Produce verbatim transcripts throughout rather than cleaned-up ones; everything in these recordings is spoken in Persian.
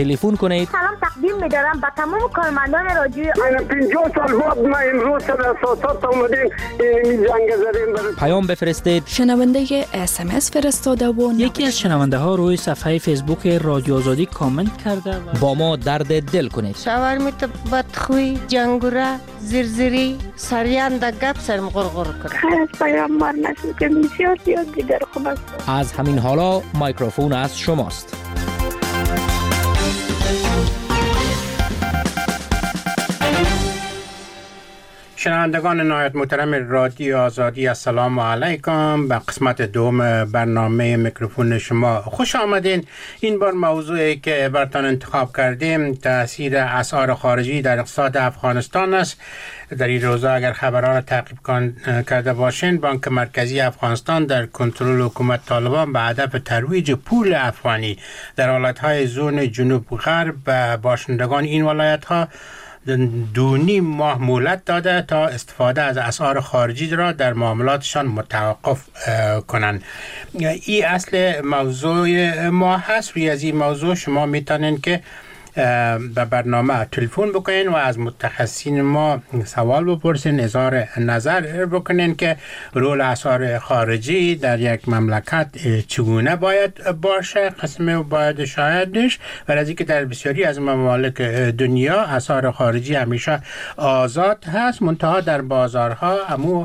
تلفن کنید. سلام تقدیم می‌دارم به تمام کارمندان رادیو. پنجاه سال بعد ما امروز در اساسات اومدیم این جنگ زدیم. پیام بفرستید. شنونده اس ام اس فرستاده و یکی از شنونده ها روی صفحه فیسبوک رادیو آزادی کامنت کرده و با ما درد دل کنید. شاورمیت بدخوی، جنگوره، زرزری، سریان در گپ سرم غرغر کنه. خیلی از پیام مار نشد که بسیار زیاد دیگر خوب است. از همین حالا میکروفون از شماست. شنوندگان نهایت محترم رادیو آزادی، السلام علیکم. به قسمت دوم برنامه میکروفون شما خوش آمدین. این بار موضوعی که براتون انتخاب کردیم تاثیر اسعار خارجی در اقتصاد افغانستان است. در این روزا اگر خبرها را تعقیب کرده باشین، بانک مرکزی افغانستان در کنترل حکومت طالبان به هدف ترویج پول افغانی در ولایت‌های زون جنوب غرب به باشندگان این ولایت‌ها دو نیم ماه مهلت داده تا استفاده از اسعار خارجی را در معاملاتشان متوقف کنند. این اصل موضوع ما هست. روی از این موضوع شما میتونین که به برنامه تلفن بکنین و از متخصصین ما سوال بپرسین، اظهار نظر بکنین که رول اسعار خارجی در یک مملکت چگونه باید باشه، قسم باید شایدش، و از اینکه در بسیاری از ممالک دنیا اسعار خارجی همیشه آزاد هست، منتها در بازارها امو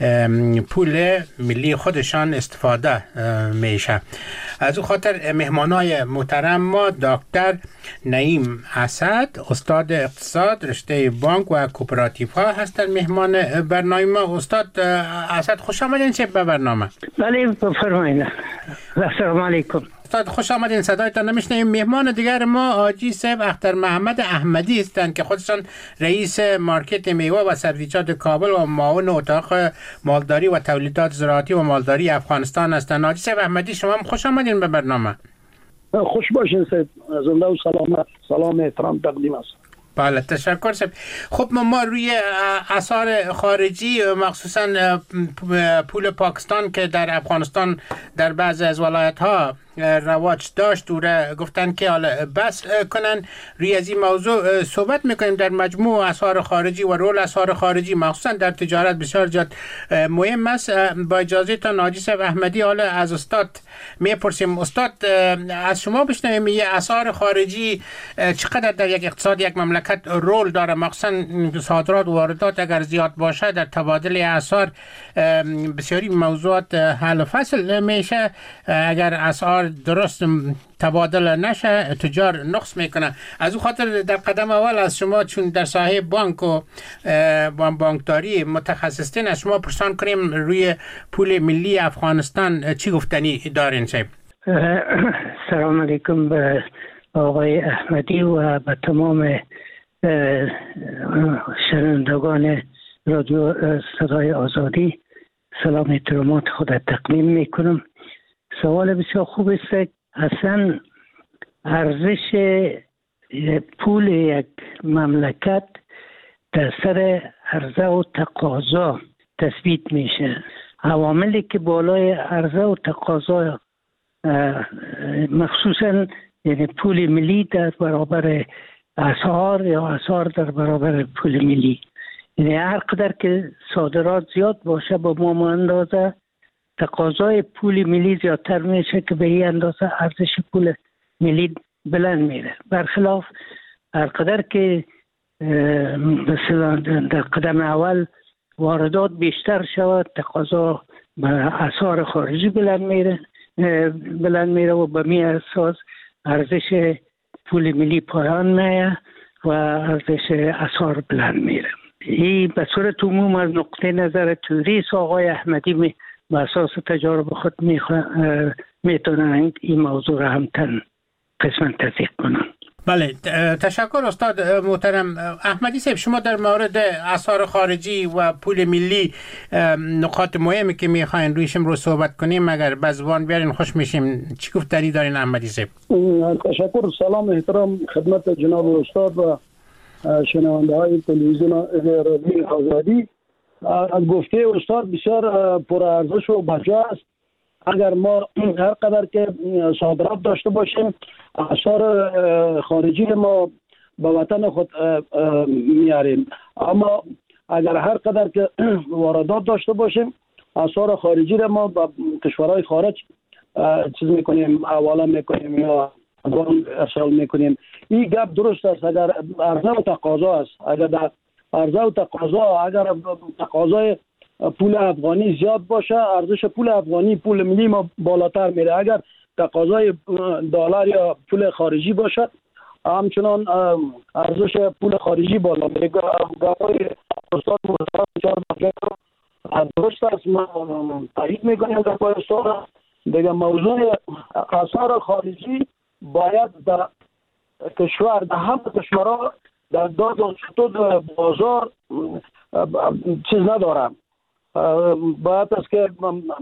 پول ملی خودشان استفاده میشه. از او خاطر مهمانای محترم ما دکتر نعیم اسد، استاد اقتصاد رشته بانک و کوپراتیف ها هستند مهمان برنامه ما. استاد اسد خوش آمدین چه به برنامه. بله بفرمایید. السلام علیکم. استاد خوش آمدین. صدایتان نمیشنویم. مهمان دیگر ما آجی صاحب اختر محمد احمدی هستند که خودشان رئیس مارکت میوه و سبزیجات کابل و معاون اتاق مالداری و تولیدات زراعتی و مالداری افغانستان هستند. آجی صاحب احمدی شما هم خوش آمدین به برنامه. خوش باشین صاحب. زنده و سلامت. سلام احترام تقدیم است. بله تشکر صاحب. خب ما روی اسعار خارجی مخصوصا پول پاکستان که در افغانستان در بعضی از ولایت ها رواج داشت دوره گفتن که حالا بس کنن. روی از این موضوع صحبت میکنیم. در مجموع اسعار خارجی و رول اسعار خارجی مخصوصا در تجارت بسیار جد مهم است. با اجازه تا ناجی صاحب احمدی حالا از استاد میپرسیم. استاد از شما بشنویم یه اسعار خارجی چقدر در یک اقتصاد یک مملکت رول داره، مخصوصا صادرات و واردات اگر زیاد باشه در تبادل اسعار بسیاری موضوعات حل و فصل میشه. اگر اسعار درست تبادل نشه تجار نقص میکنه. از اون خاطر در قدم اول از شما چون در ساحه بانک و بانکداری متخصصین از شما پرسان کنیم روی پول ملی افغانستان چی گفتنی دارین صاحب؟ سلام علیکم به آقای احمدی و به تمام شنوندگان رادیو صدای آزادی سلام احترامات خود تقدیم میکنم. سوال بسیار خوب است. اصلا ارزش پول یک مملکت در سر عرضه و تقاضا تثبیت میشه. عواملی که بالای عرضه و تقاضا مخصوصا یعنی پول ملی در برابر اسعار یا اسعار در برابر پول ملی، یعنی هر قدر که صادرات زیاد باشه با ما اندازه تقاضای پول ملی زیادتر میشه که به این اندازه ارزش پول ملی بلند میره. برخلاف هر قدر که مثلا در قدم اول واردات بیشتر شود تقاضا به اسعار خارجی بلند میره بلند میره و به می اساس ارزش پول ملی پایان میه و ارزش اسعار بلند میره. این به صورت عموم از نقطه نظر توریست آقای احمدی می به اساس تجارب خود میتونن این موضوع را هم تن قسمت تصدیق کنن. بله تشکر استاد محترم احمدی صاحب. شما در مورد اسعار خارجی و پول ملی نقاط مهمی که میخواین رویشم رو صحبت کنیم اگر به زبان بیارین خوش میشیم. چی گفتنی دارین احمدی صاحب؟ تشکر. سلام احترام خدمت جناب استاد و شنونده های تلویزیون رادیو آزادی. از گفته استاد بسیار پرارزش و بجا است. اگر ما هر قدر که صادرات داشته باشیم اسعار خارجی ما به وطن خود میاریم، اما اگر هر قدر که واردات داشته باشیم اسعار خارجی را ما به کشورهای خارج چیز میکنیم، حواله میکنیم یا ارسال میکنیم. این گپ درست است اگر عرضه و تقاضا است. اگر در عرضه و تقاضا اگر تقاضای پول افغانی زیاد باشه، ارزش پول افغانی پول ملی ما بالاتر میره. اگر تقاضای دلار یا پول خارجی باشه همچنان ارزش پول خارجی بالا میره. گپای استاد مرتضی درست است، ما تایید میکنیم گپای استاد. دیگه موضوع اسعار خارجی باید در کشور در همه کشورها در داد و ستود بازار چیز ندارم، باید است که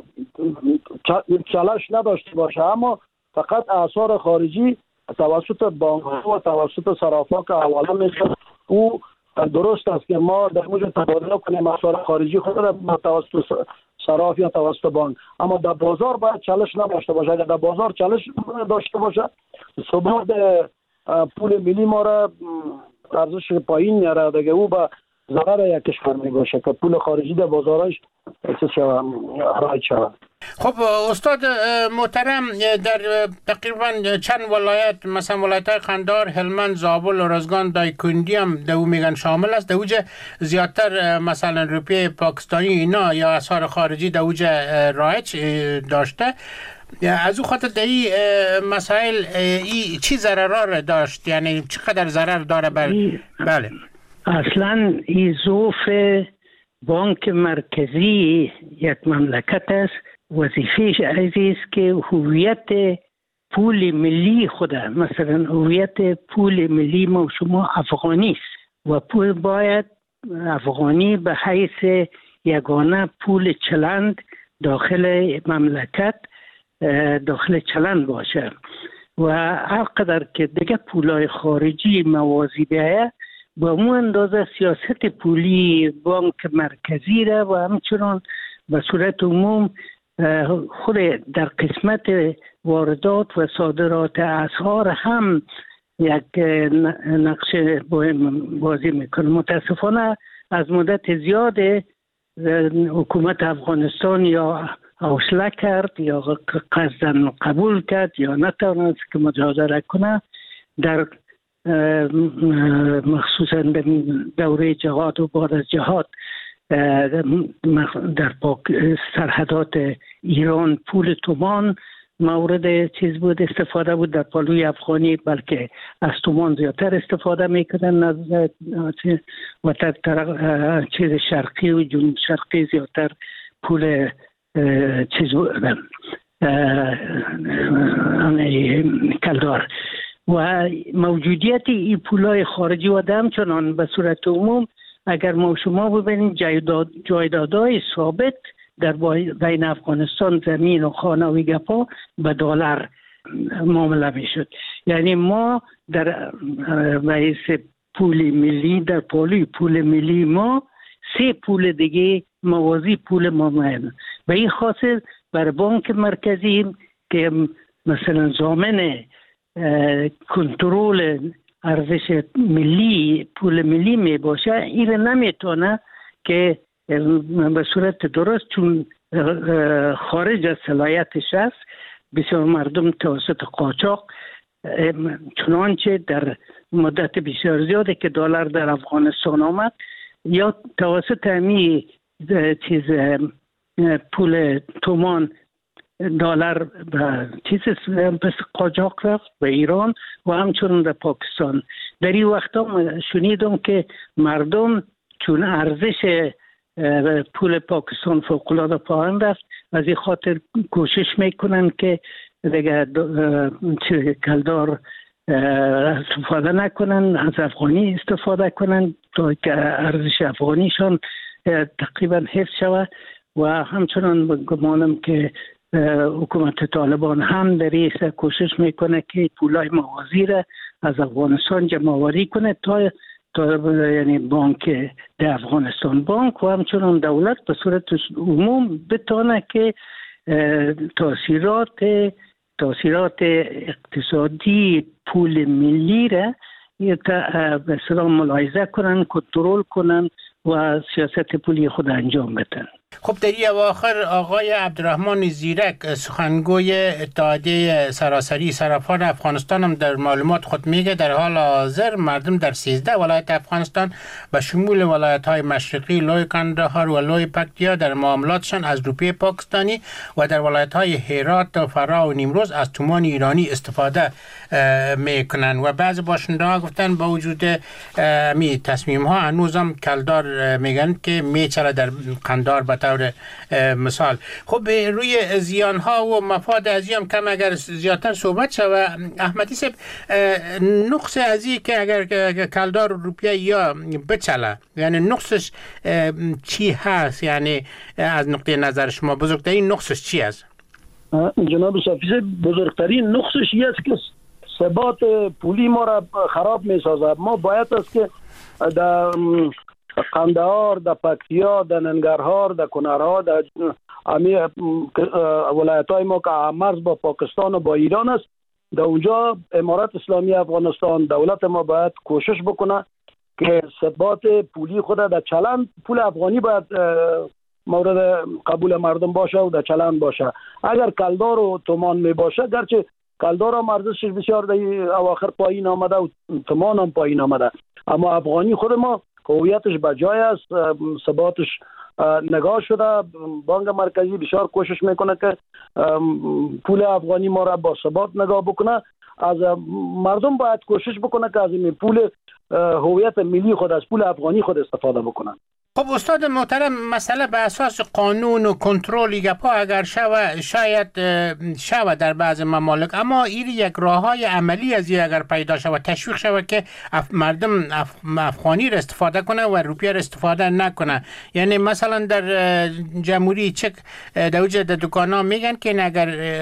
چالش نداشته باشه، اما فقط اسعار خارجی توسط بانک و توسط صرافا که حواله میشه او درست است که ما در موجب تبادله کنیم اسعار خارجی خود را توسط صراف یا توسط بانک، اما در بازار باید چالش نداشته باشه. اگر در بازار چالش داشته باشه ثبات پول ملی ما را ارزش پایین میاره دیگه، او به ضرر یک کشور می باشه که پول خارجی در بازارش چیز شود رایج شود. خب استاد محترم، در تقریبا چند ولایت مثلا ولایت های قندهار، هلمند، زابل، ارزگان، دایکنډي هم دو میگن شامل است. دوجه زیادتر مثلا روپیه پاکستانی اینا یا اسعار خارجی دوجه رایج داشته. از او خاطر در این مسائل ای چی ضرر داشت، یعنی چقدر ضرر داره بر بله اصلا این ضعف بانک مرکزی یک مملکت است. وظیفهش است که هویت پول ملی خود، مثلا هویت پول ملی ما شما افغانی است و پول باید افغانی به حیث یگانه پول چلند داخل مملکت داخل چلند باشه و هر قدر که دیگه پولای خارجی موازی بیاید با اون اندازه سیاست پولی بانک مرکزی را و همچنان به صورت عموم خود در قسمت واردات و صادرات اسعار هم یک نقش مهم بازی میکنه. متاسفانه از مدت زیاد حکومت افغانستان یا حوصله کرد یا قصداً قبول کرد یا نتوانست که مجازره کنه در مخصوصا در دوره جهاد و بعد از جهاد در سرحدات ایران پول تومان مورد چیز بود استفاده بود، در پالوی افغانی بلکه از تومان زیادتر استفاده میکردن و در چیز شرقی و جنوب شرقی زیادتر پول چیز بودن کلدار و موجودیت این پولای خارجی و همچنان به صورت عموم اگر ما شما ببینید جایداد جایدادهای ثابت در بین افغانستان زمین و خانه و گپا به دلار معامله میشد. یعنی ما در بحث پول ملی در پولی پول ملی ما سه پول دیگه موازی پول ما مهم. به این خاطر بر بانک مرکزی که مثلا ضامن کنترل ارزش ملی پول ملی می باشه این نمیتونه که به صورت درست چون خارج از صلاحیتش است بسیار مردم توسط قاچاق چنانچه در مدت بسیار زیاده که دلار در افغانستان آمد یا توسط همی چیز پول تومان دلار به چیز پس قاچاق رفت به ایران و همچنان در پاکستان. در این وقتا شنیدم که مردم چون ارزش پول پاکستان فوق‌العاده پایین رفت از این خاطر کوشش میکنن که دیگه کلدار استفاده نکنن، از افغانی استفاده کنن تا که ارزش افغانیشان تقریبا حفظ شود و همچنان گمانم که حکومت طالبان هم در این کوشش میکنه که پولای موازی را از افغانستان جمع‌آوری کنه تا تا یعنی بانک در افغانستان بانک و همچنان دولت به صورت عموم بتونه که تاثیرات تاثیرات اقتصادی پول ملی را به اصطلاح ملاحظه کنن، کنترل کنن و سیاست پولی خود انجام بدن. خب در این اواخر آقای عبدالرحمن زیرک سخنگوی اتحادیه سراسری صرافان افغانستان هم در معلومات خود میگه در حال حاضر مردم در سیزده ولایت افغانستان به شمول ولایت های مشرقی لوی کندهار و لوی پکتیا در معاملاتشان از روپیه پاکستانی و در ولایت های هرات و فرا و نیمروز از تومان ایرانی استفاده میکنن و بعض باشنده ها گفتن با وجود می تصمیم ها هنوزم کلدار میگن که میچره در قندهار به طور مثال. خب روی زیان ها و مفاد از هم کم اگر زیادتر صحبت شود احمدی صاحب، نقص ازی که اگر کلدار روپیه یا بچله یعنی نقصش چی هست؟ یعنی از نقطه نظر شما بزرگترین نقصش چی است؟ جناب صافی، بزرگترین نقصش یه است که ثبات پولی ما را خراب می سازد. ما باید است که در قندهار، در پکتیا، در ننگرهار، در کنرها، در امی ولایت های ما که مرز با پاکستان و با ایران است، در اونجا امارت اسلامی افغانستان دولت ما باید کوشش بکنه که ثبات پولی خود در چلن پول افغانی باید مورد قبول مردم باشه و در چلن باشه. اگر کلدار و تومان می باشه، گرچه کلدار هم ارزشش بسیار در اواخر پایین آمده و تومان هم پایین آمده، اما افغانی خود ما هویتش بجای است، ثباتش نگاه شده. بانک مرکزی بسیار کوشش میکنه که پول افغانی ما را با ثبات نگاه بکنه. از مردم باید کوشش بکنه که از این پول هویت ملی خود، از پول افغانی خود استفاده بکنن. خب استاد محترم، مسئله به اساس قانون و کنترل گپا اگر شوه شاید شوه در بعض ممالک، اما این یک راههای عملی از این اگر پیدا شوه تشویق شوه که اف مردم اف افغانی را استفاده کنه و روپیه را استفاده نکنه. یعنی مثلا در جمهوری چک در وجه در دکانا میگن که اگر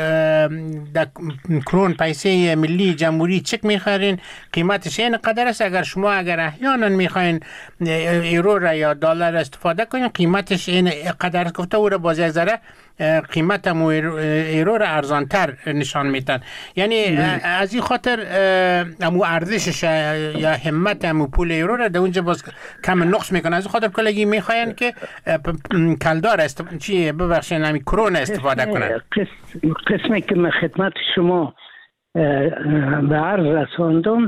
در کرون پیسه ملی جمهوری چک میخرین قیمتش این قدر است، اگر شما اگر احیانا میخواین یورو را یا دلار استفاده کنیم قیمتش این قدر گفته او را باز یک ذره قیمت امو ایرو را ارزانتر نشان میدن. یعنی از این خاطر امو ارزشش یا همت امو پول ایرو را در اونجا باز کم نقص میکنه. از این خاطر کلگی میخواین که کلدار است چی ببخشین همی کرون استفاده کنن. قسمی که من خدمت شما به عرض رساندم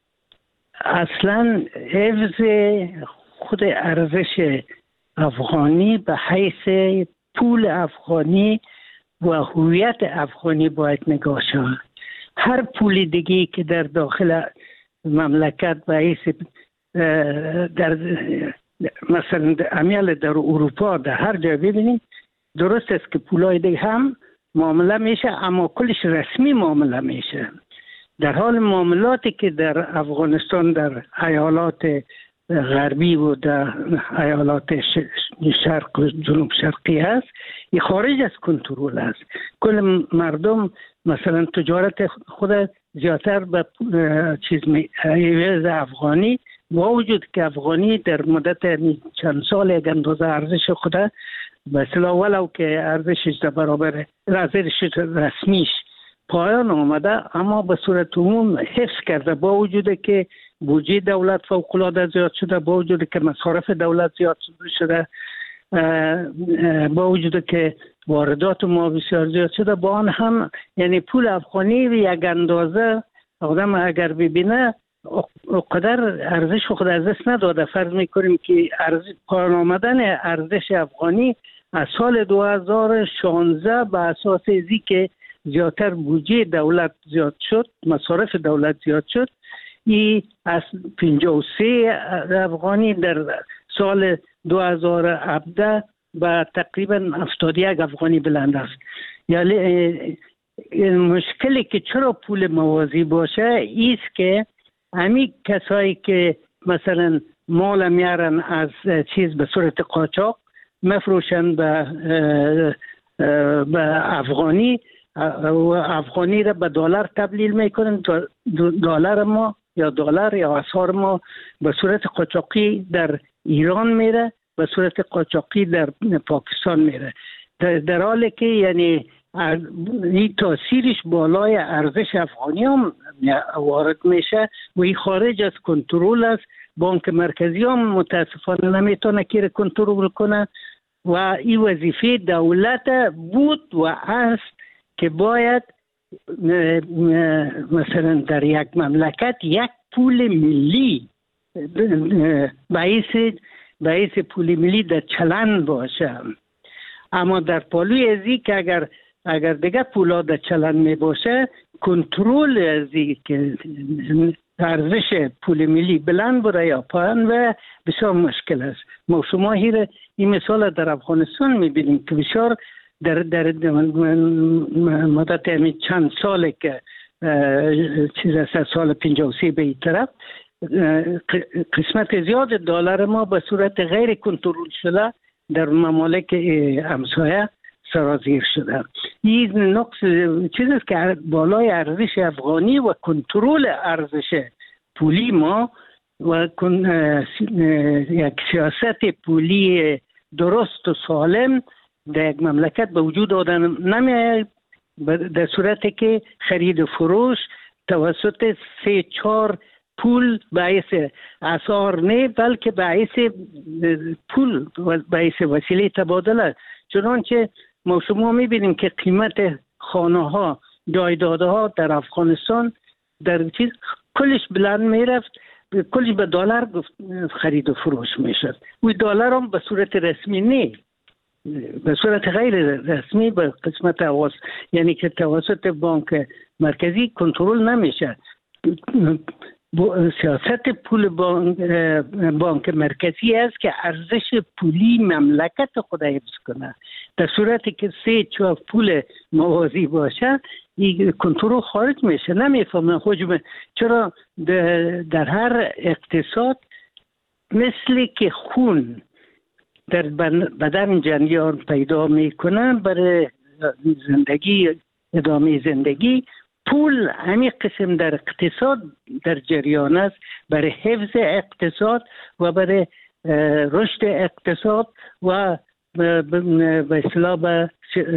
اصلا حفظ خود ارزش افغانی به حیث پول افغانی و هویت افغانی باید نگاه شود. هر پول دیگی که در داخل مملکت به حیث در مثلا امیال در اروپا در هر جای ببینید درست است که پولای دیگه هم معامله میشه، اما کلش رسمی معامله میشه. در حال معاملاتی که در افغانستان در ایالات غربی و در ایالات شرق و جنوب شرقی هست، این خارج از کنترل است. کل مردم مثلا تجارت خود زیادتر به چیز می عوض افغانی، با وجود که افغانی در مدت چند سال یک اندازه ارزش خود به اصطلاح ولو که ارزشش در برابر ارزش رسمیش پایان آمده، اما به صورت عموم حفظ کرده. با وجود که بودجه دولت فوق‌العاده زیاد شده، با وجود که مصارف دولت زیاد شده، با وجود که واردات ما بسیار زیاد شده، با آن هم یعنی پول افغانی یک اندازه آدم اگر ببینه اقدر ارزش خود از دست نداده. فرض میکنیم که ارزش پایان آمدن ارزش افغانی از سال دو هزار و شانزده به اساس ازی که زیادتر بودجه دولت زیاد شد، مصارف دولت زیاد شد، ای از پنجاه و سه افغانی در سال دو هزار و هفده به تقریبا هفتاد و یک افغانی بلند است. یعنی مشکلی که چرا پول موازی باشه ایست که همین کسایی که مثلا مال میارن از چیز به صورت قاچاق مفروشن به به افغانی و افغانی را به دلار تبدیل میکنن. دلار ما یا دلار یا اسعار ما به صورت قاچاقی در ایران میره، به صورت قاچاقی در پاکستان میره. در حالی که یعنی این تاثیرش بالای ارزش افغانی هم وارد میشه و این خارج از کنترل است. بانک مرکزی هم متاسفانه نمیتونه که کنترل کنه و این وظیفه دولت بود و است که باید مثلا در یک مملکت یک پول ملی باعث باعث پول ملی در چلن باشه. اما در پالوی ازی که اگر اگر دیگه پولا در چلن می باشه، کنترل ازی که ارزش پول ملی بلند بره یا پایین و بسیار مشکل است. ما شما هیر این مثال در افغانستان میبینیم که بسیار در در مدت همین چند ساله که چیز از سال پنجاه و سه به این طرف قسمت زیاد دلار ما به صورت غیر کنترل شده در ممالک همسایه سرازیر شده. این نقص چیز است که بالای ارزش افغانی و کنترل ارزش پولی ما و یک سیاست پولی درست و سالم در یک مملکت به وجود آدن نمی در صورتی که خرید و فروش توسط سه چهار پول باعث اسعار نه بلکه باعث پول و باعث وسیله تبادله. چنانچه ما شما میبینیم که قیمت خانه ها جایداد ها در افغانستان در چیز کلش بلند میرفت، کلش به دلار خرید و فروش میشد. و دلار هم به صورت رسمی نه، به صورت غیر رسمی به قسمت اواز یعنی که توسط بانک مرکزی کنترل نمیشه. سیاست پول بانک, بانک مرکزی است که ارزش پولی مملکت خود حفظ کنه. در صورتی که سه چهار پول موازی باشه این کنترل خارج میشه. نمیفهمم حجم چرا در هر اقتصاد مثل که خون در بدن جریان پیدا میکنه برای زندگی ادامه زندگی، پول همین قسم در اقتصاد در جریان است برای حفظ اقتصاد و برای رشد اقتصاد و به اصطلاح به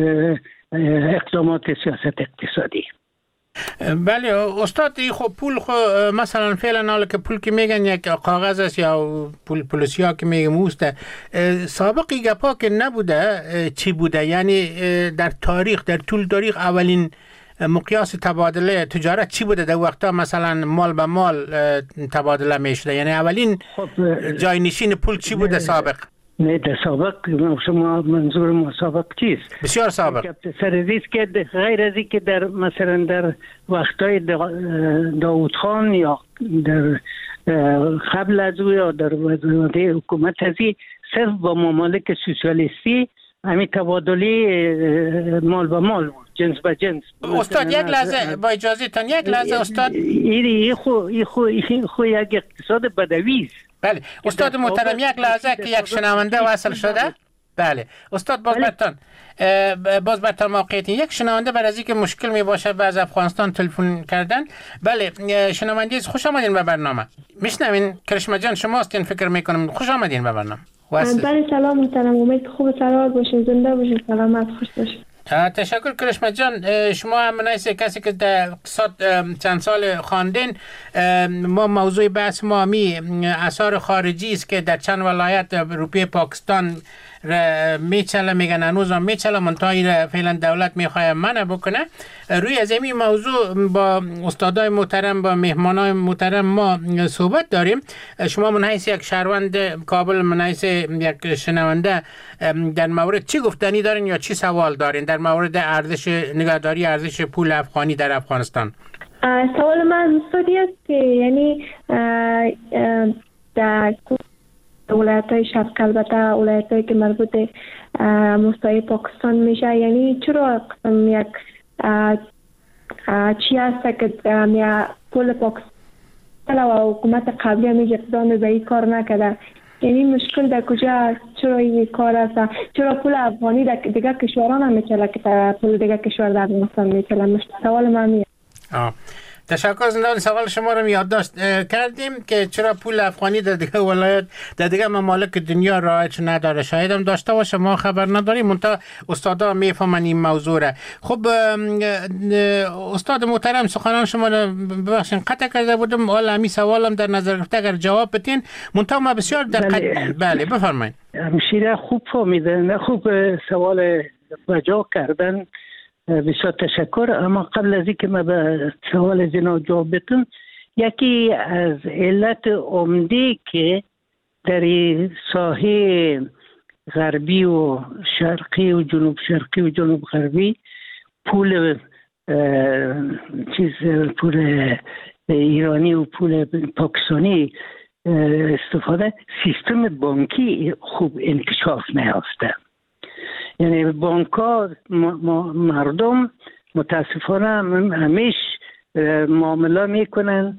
اقدامات سیاست اقتصادی. بله استاد، خب پول خو مثلا فعلا حالا که پول که میگن یک کاغذ است یا پول پولسیا که میگم موسته، سابقی گپا که نبوده چی بوده؟ یعنی در تاریخ در طول تاریخ اولین مقیاس تبادله تجارت چی بوده؟ در وقتا مثلا مال به مال تبادله میشده، یعنی اولین جای نشین پول چی بوده سابق؟ نه در سابق شما منظور ما سابق چیست؟ بسیار سابق. سرزیست که غیر از که در مثلا در وقتای داوود خان یا در قبل از او یا در وزارت حکومت ازی صرف با ممالک سوسیالیستی همین تبادله مال به مال بود، جنس به جنس. استاد یک لحظه با اجازه تان یک لحظه استاد. این خو این خو این خو یک اقتصاد بدوی است. بله استاد محترم یک لحظه که یک شنونده وصل شده. بله استاد باز برتان باز برتان موقعیتین یک شنونده بر از اینکه مشکل می باشه باز افغانستان تلفن کردن. بله شنونده خوش آمدین به برنامه. میشنوین کرشمه جان شما هستین فکر میکنم. خوش آمدین به برنامه. بله سلام محترم، امید خوب سلامت باشین، زنده باشین، سلامت خوش باشین. تشکر کرشمه جان. شما هم منایسه کسی که در اقتصاد چند سال خواندین، ما موضوع بحث ما می اثار خارجی است که در چند ولایت روپیه پاکستان میچله، میگن هنوز هم میچله، منتهی فعلا دولت میخواه منع بکنه. روی از این موضوع با استادای محترم با مهمانای محترم ما صحبت داریم. شما من حیث یک شهروند کابل، من حیث یک شنونده در مورد چی گفتنی دارین یا چی سوال دارین در مورد ارزش نگهداری ارزش پول افغانی در افغانستان؟ سوال من استادی است که یعنی در ولایت‌های شرق البته ولایت‌هایی که مربوط به مستای پاکستان میشه، یعنی چرا یک چی هست که پول پاکستان و حکومت قبلی همیشه اقدام به این کار نکرده؟ یعنی مشکل در کجا است؟ چرا این کار است؟ چرا پول افغانی در دیگر کشوران هم میچله که پول دیگر کشور در افغانستان میچله؟ سوال من میه. تشکر زندان. سوال شما رو یادداشت کردیم که چرا پول افغانی در دیگه ولایت در دیگه ممالک دنیا رایج نداره. شاید هم داشته باشه، ما خبر نداریم، منتها استادا میفهمن این موضوع را. خب استاد محترم، سخنان شما رو ببخشید قطع کرده بودم، حالا همین سوالم در نظر گرفته اگر جواب بدین، منتها ما بسیار دقت. بله, بله بفرمایید. همشیره خوب فهمیدن، خوب سوال وجا کردن، بسیار تشکر. اما قبل از اینکه ما به سوال جناب جواب بدم، یکی از علت عمده که در ساحه غربی و شرقی و جنوب شرقی و جنوب غربی پول چیز پول ایرانی و پول پاکستانی استفاده، سیستم بانکی خوب انکشاف نیافته. یعنی بانک ها مردم متاسفانه همیش معامله میکنن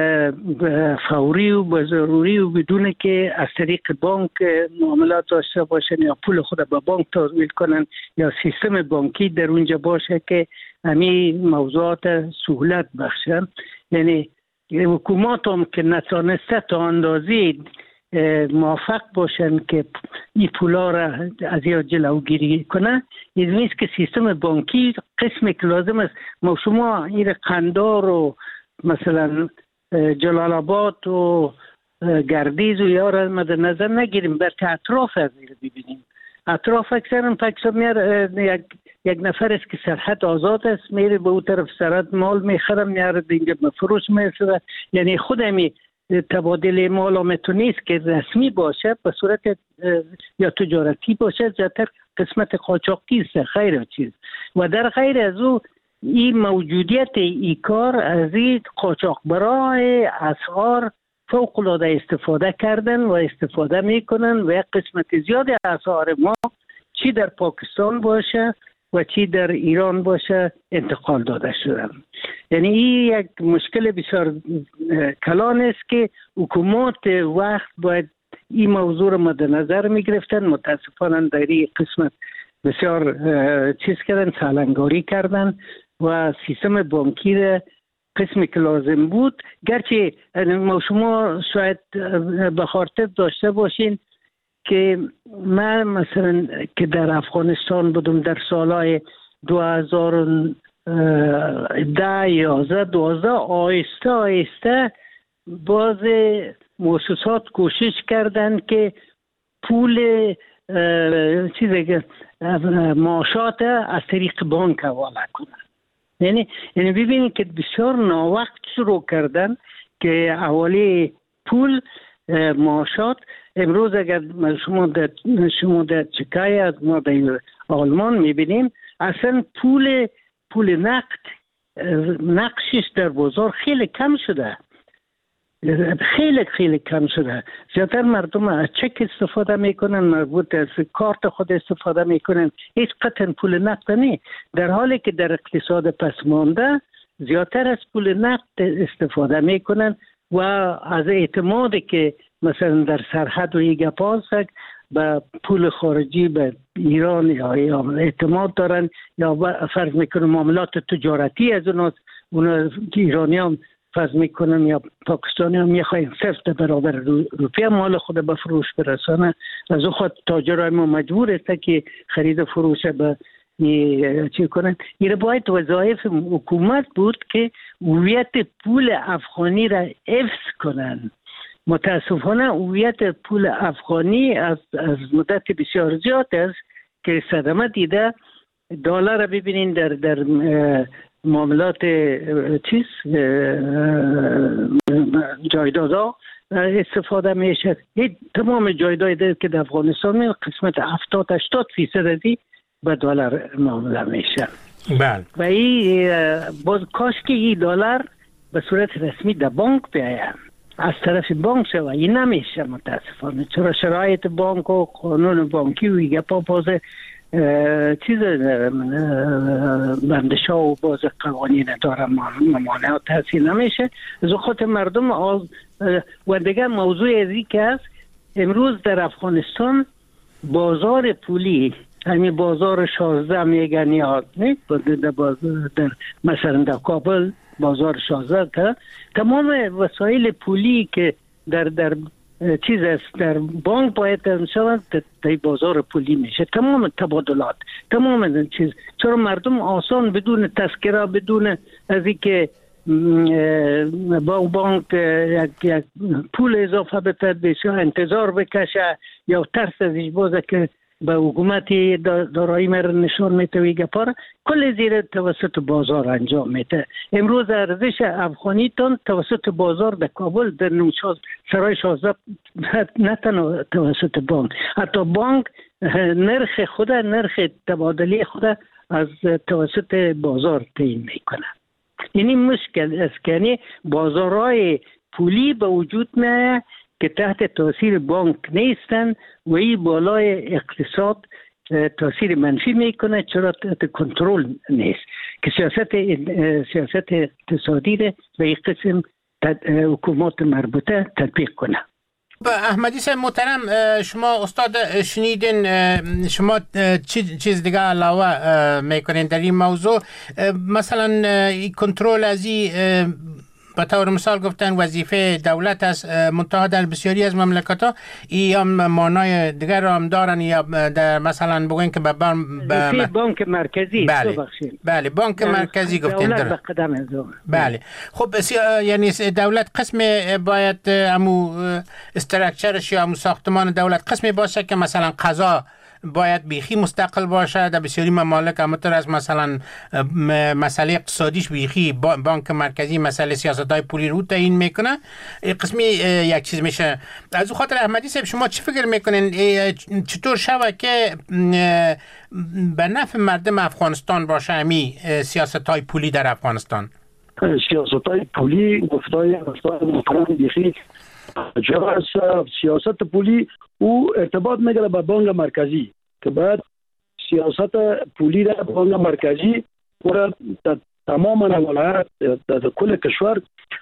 فوری و به ضروری و بدون که از طریق بانک معاملات داشته باشن یا پول خود به بانک تحویل کنن یا سیستم بانکی در اونجا باشه که همین موضوعات سهولت بخشن. یعنی حکومات هم که نتانسته تا اندازی موافق باشن که این پولا را از یا جلوگیری کنه، این نیست که سیستم بانکی قسمی که لازم است. ما شما این قندار و مثلا جلال آباد و گردیز و یا را مد نظر نگیریم، بلکه اطراف از این ببینیم. اطراف اکثرا پاکستان میاره، یک یک نفر است که سرحد آزاد است، میره به اون طرف سرحد مال میخره میاره دیگه فروش میشه. یعنی خودمی تبادل مال آمتونیست که رسمی باشه به صورت یا تجارتی باشه، زیادتر قسمت قاچاقی است، خیر چیز. و در غیر از او این موجودیت ای کار از این قاچاق برای اسعار فوق العاده استفاده کردن و استفاده میکنن و یک قسمت زیاد اسعار ما چی در پاکستان باشه و چی در ایران باشه انتقال داده شدن. یعنی این یک مشکل بسیار کلان است که حکومات وقت باید این موضوع رو مد نظر می گرفتن. متاسفانه در این قسمت بسیار چیز کردن، سالنگاری کردن و سیستم بانکی را قسمی که لازم بود، گرچه ما شما شاید به خاطر داشته باشین که من مثلا که در افغانستان بودم در سالهای دو هزار و ده یازده دوازده آهسته آهسته باز مؤسسات کوشش کردن که پول چیزی که معاشات از طریق بانک حواله کنن. یعنی یعنی ببینید که بسیار ناوقت شروع کردن که حواله پول معاشات. امروز اگر شما در شما در چکای از ما در آلمان میبینیم اصلا پول پول نقد نقشش در بازار خیلی کم شده، خیلی خیلی کم شده. زیادتر مردم از چک استفاده میکنن، مربوط از کارت خود استفاده میکنن، هیچ قطعا پول نقد نه، در حالی که در اقتصاد پسمانده زیادتر از پول نقد استفاده میکنن و از اعتمادی که مثلا در سرحد و یک پاسک به پول خارجی به ایران یا اعتماد دارن یا فرض میکنن معاملات تجارتی از اون اون ایرانی هم فرض میکنن یا پاکستانی هم میخواین صرف برابر روپیه مال خود به فروش برسانه. از او خود تاجرای ما مجبور است که خرید فروش به چی کنن. این باید وظایف حکومت بود که هویت پول افغانی را حفظ کنن. متاسفانه هویت پول افغانی از از مدت بسیار زیاد است که صدمه دیده. دلار را ببینین در در معاملات چیز جایدادا استفاده میشه. تمام جایداد که در افغانستان می قسمت هفتاد هشتاد فیصد ازی به دلار معامله میشه. بله. و این باز کاش که این دلار به صورت رسمی در بانک بیاید، از طرف بانک شد و این نمیشه متاسفانه، چرا شرایط بانک و قانون بانکی و یه پا باز چیز بندشا و باز قوانین داره ممانعات تحصیل نمیشه. از خود مردم آز و دیگه موضوع ازی که است امروز در افغانستان بازار پولی همین بازار شازده میگن یا نه در بازار در مثلا در کابل بازار شازده که تمام وسایل پولی که در در چیز است در بانک باید شود در بازار پولی میشه، تمام تبادلات تمام چیز، چرا مردم آسان بدون تذکره بدون از اینکه با بانک یک, یک پول اضافه بتر بشه انتظار بکشه یا ترس از اجبازه که به حکومتی دارایی مر نشان میده و گپار کل زیر توسط بازار انجام میده. امروز ارزش افغانی تن توسط بازار در کابل در نوشاز سرای شازده نه تنها توسط بانک، حتی بانک نرخ خود نرخ تبادلی خود از توسط بازار تعیین میکنه. یعنی مشکل است که یعنی بازارهای پولی به وجود میاد که تحت تاثیر بانک نیستن و این بالای اقتصاد تاثیر منفی میکنه، چرا تحت کنترل نیست که سیاست سیاست اقتصادی را به این قسم حکومت مربوطه تطبیق کنه. احمدی صاحب محترم، شما استاد شنیدین، شما چی چیز دیگه علاوه میکنین در این موضوع؟ مثلا کنترل از این به طور مثال گفتن وظیفه دولت است، منتها در بسیاری از مملکت ها ای هم مانای دیگر را هم دارن، یا در مثلا بگوین که به بانک بانک مرکزی. بله بله بانک مرکزی گفتین دولت به قدم ازام. بله خب یعنی دولت قسم باید امو استراکچرش یا امو ساختمان دولت قسمی باشه که مثلا قضا باید بیخی مستقل باشه. در بسیاری ممالک همونطور از مثلا مسئله اقتصادیش بیخی بانک مرکزی مسئله سیاست‌های پولی رو تعیین میکنه، قسمی یک چیز میشه. از اون خاطر احمدی صاحب شما چی فکر میکنین چطور شوه که به نفع مردم افغانستان باشه امی سیاست‌های پولی در افغانستان؟ سیاست‌های پولی گفتای محترم بیخی جواز سیاست پولی او ارتباط میگره به بانک مرکزی که باید سیاست پولی را بانک مرکزی پورا تمام ولایت در کل کشور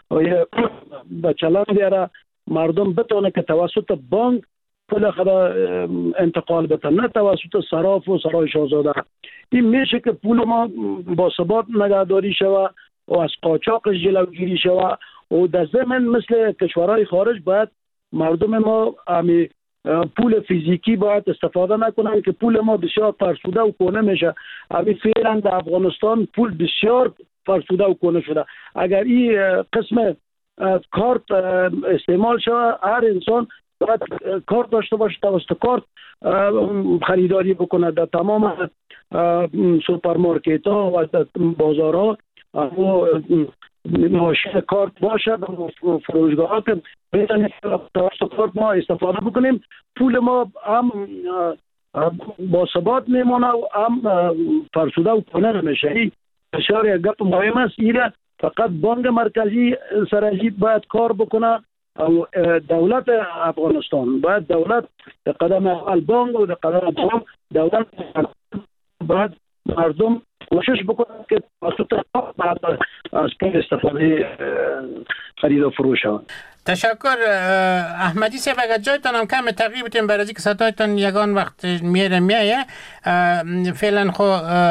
به چلان بیاره، مردم بتونه که توسط بانک پول خود انتقال بده، نه توسط صراف و سرای شاهزاده. این میشه که پول ما با ثبات نگهداری شوه و از قاچاقش جلوگیری شوه و در ضمن مثل کشورهای خارج باید مردم ما امی پول فیزیکی باید استفاده نکنن که پول ما بسیار فرسوده و کهنه میشه. امی فعلا در افغانستان پول بسیار فرسوده و کهنه شده. اگر این قسم کارت استعمال شود هر انسان باید کارت داشته باشه، توسط کارت خریداری بکنه در تمام سوپرمارکت ها و بازارها و ماشین کارت باشه، فروشگاه ها که بتونیم توسط کارت ما استفاده بکنیم. پول ما هم با ثبات میمونه و هم فرسوده و کنه نمیشه. این بسیار یک گپ مهم است. ایره فقط بانک مرکزی سرجیت باید کار بکنه او دولت افغانستان باید دولت در قدم اول بانک و در قدم دوم دولت باید مردم کوشش بکنن که بعد از پول استفاده خرید و فروش شوند. تشکر احمدی صاحب. اگر جایتان هم کم تغییر بتیم برای که صدایتان یگان وقت میره میایه فعلا خو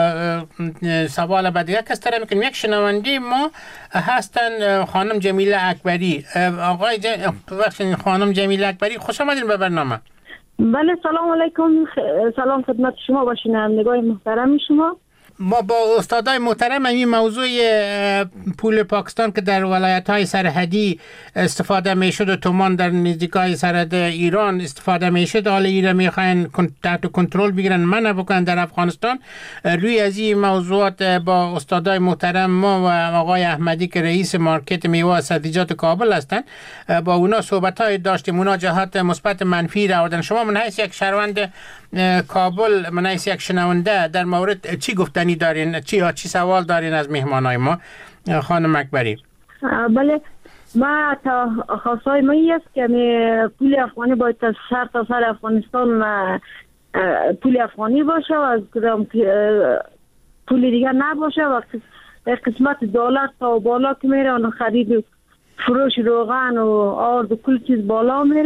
سوال بعد یک کس طرح میکنیم. یک شنوندی ما هستن خانم جمیله اکبری. آقای جم... خانم جمیله اکبری خوش آمدین به برنامه. بله سلام علیکم، سلام خدمت شما و شنوندگان محترم شما. ما با استادای محترم این موضوع پول پاکستان که در ولایت‌های سرحدی استفاده میشد و تومان در نزدیکای سرحد ایران استفاده میشد، حالا ایران میخواین تحت کنترل بگیرن منع بکنن در افغانستان. روی از این موضوعات با استادای محترم ما و آقای احمدی که رئیس مارکت میوه سبزیجات کابل هستند با اونا صحبت‌های داشتیم. اونا جهات مثبت منفی را آوردن. شما من حیث یک شهروند کابل، من حیث یک شنونده در مورد چی گفتنی دارین؟ چی ها چی سوال دارین از مهمانای ما خانم اکبری؟ بله ما تا خواستای ما این است که پول افغانی باید تا سر تا سر افغانستان پول افغانی باشه و از کدام پول دیگر نباشه و قسمت دلار تا بالا که میره و خرید فروش روغن و آرد و کل چیز بالا میره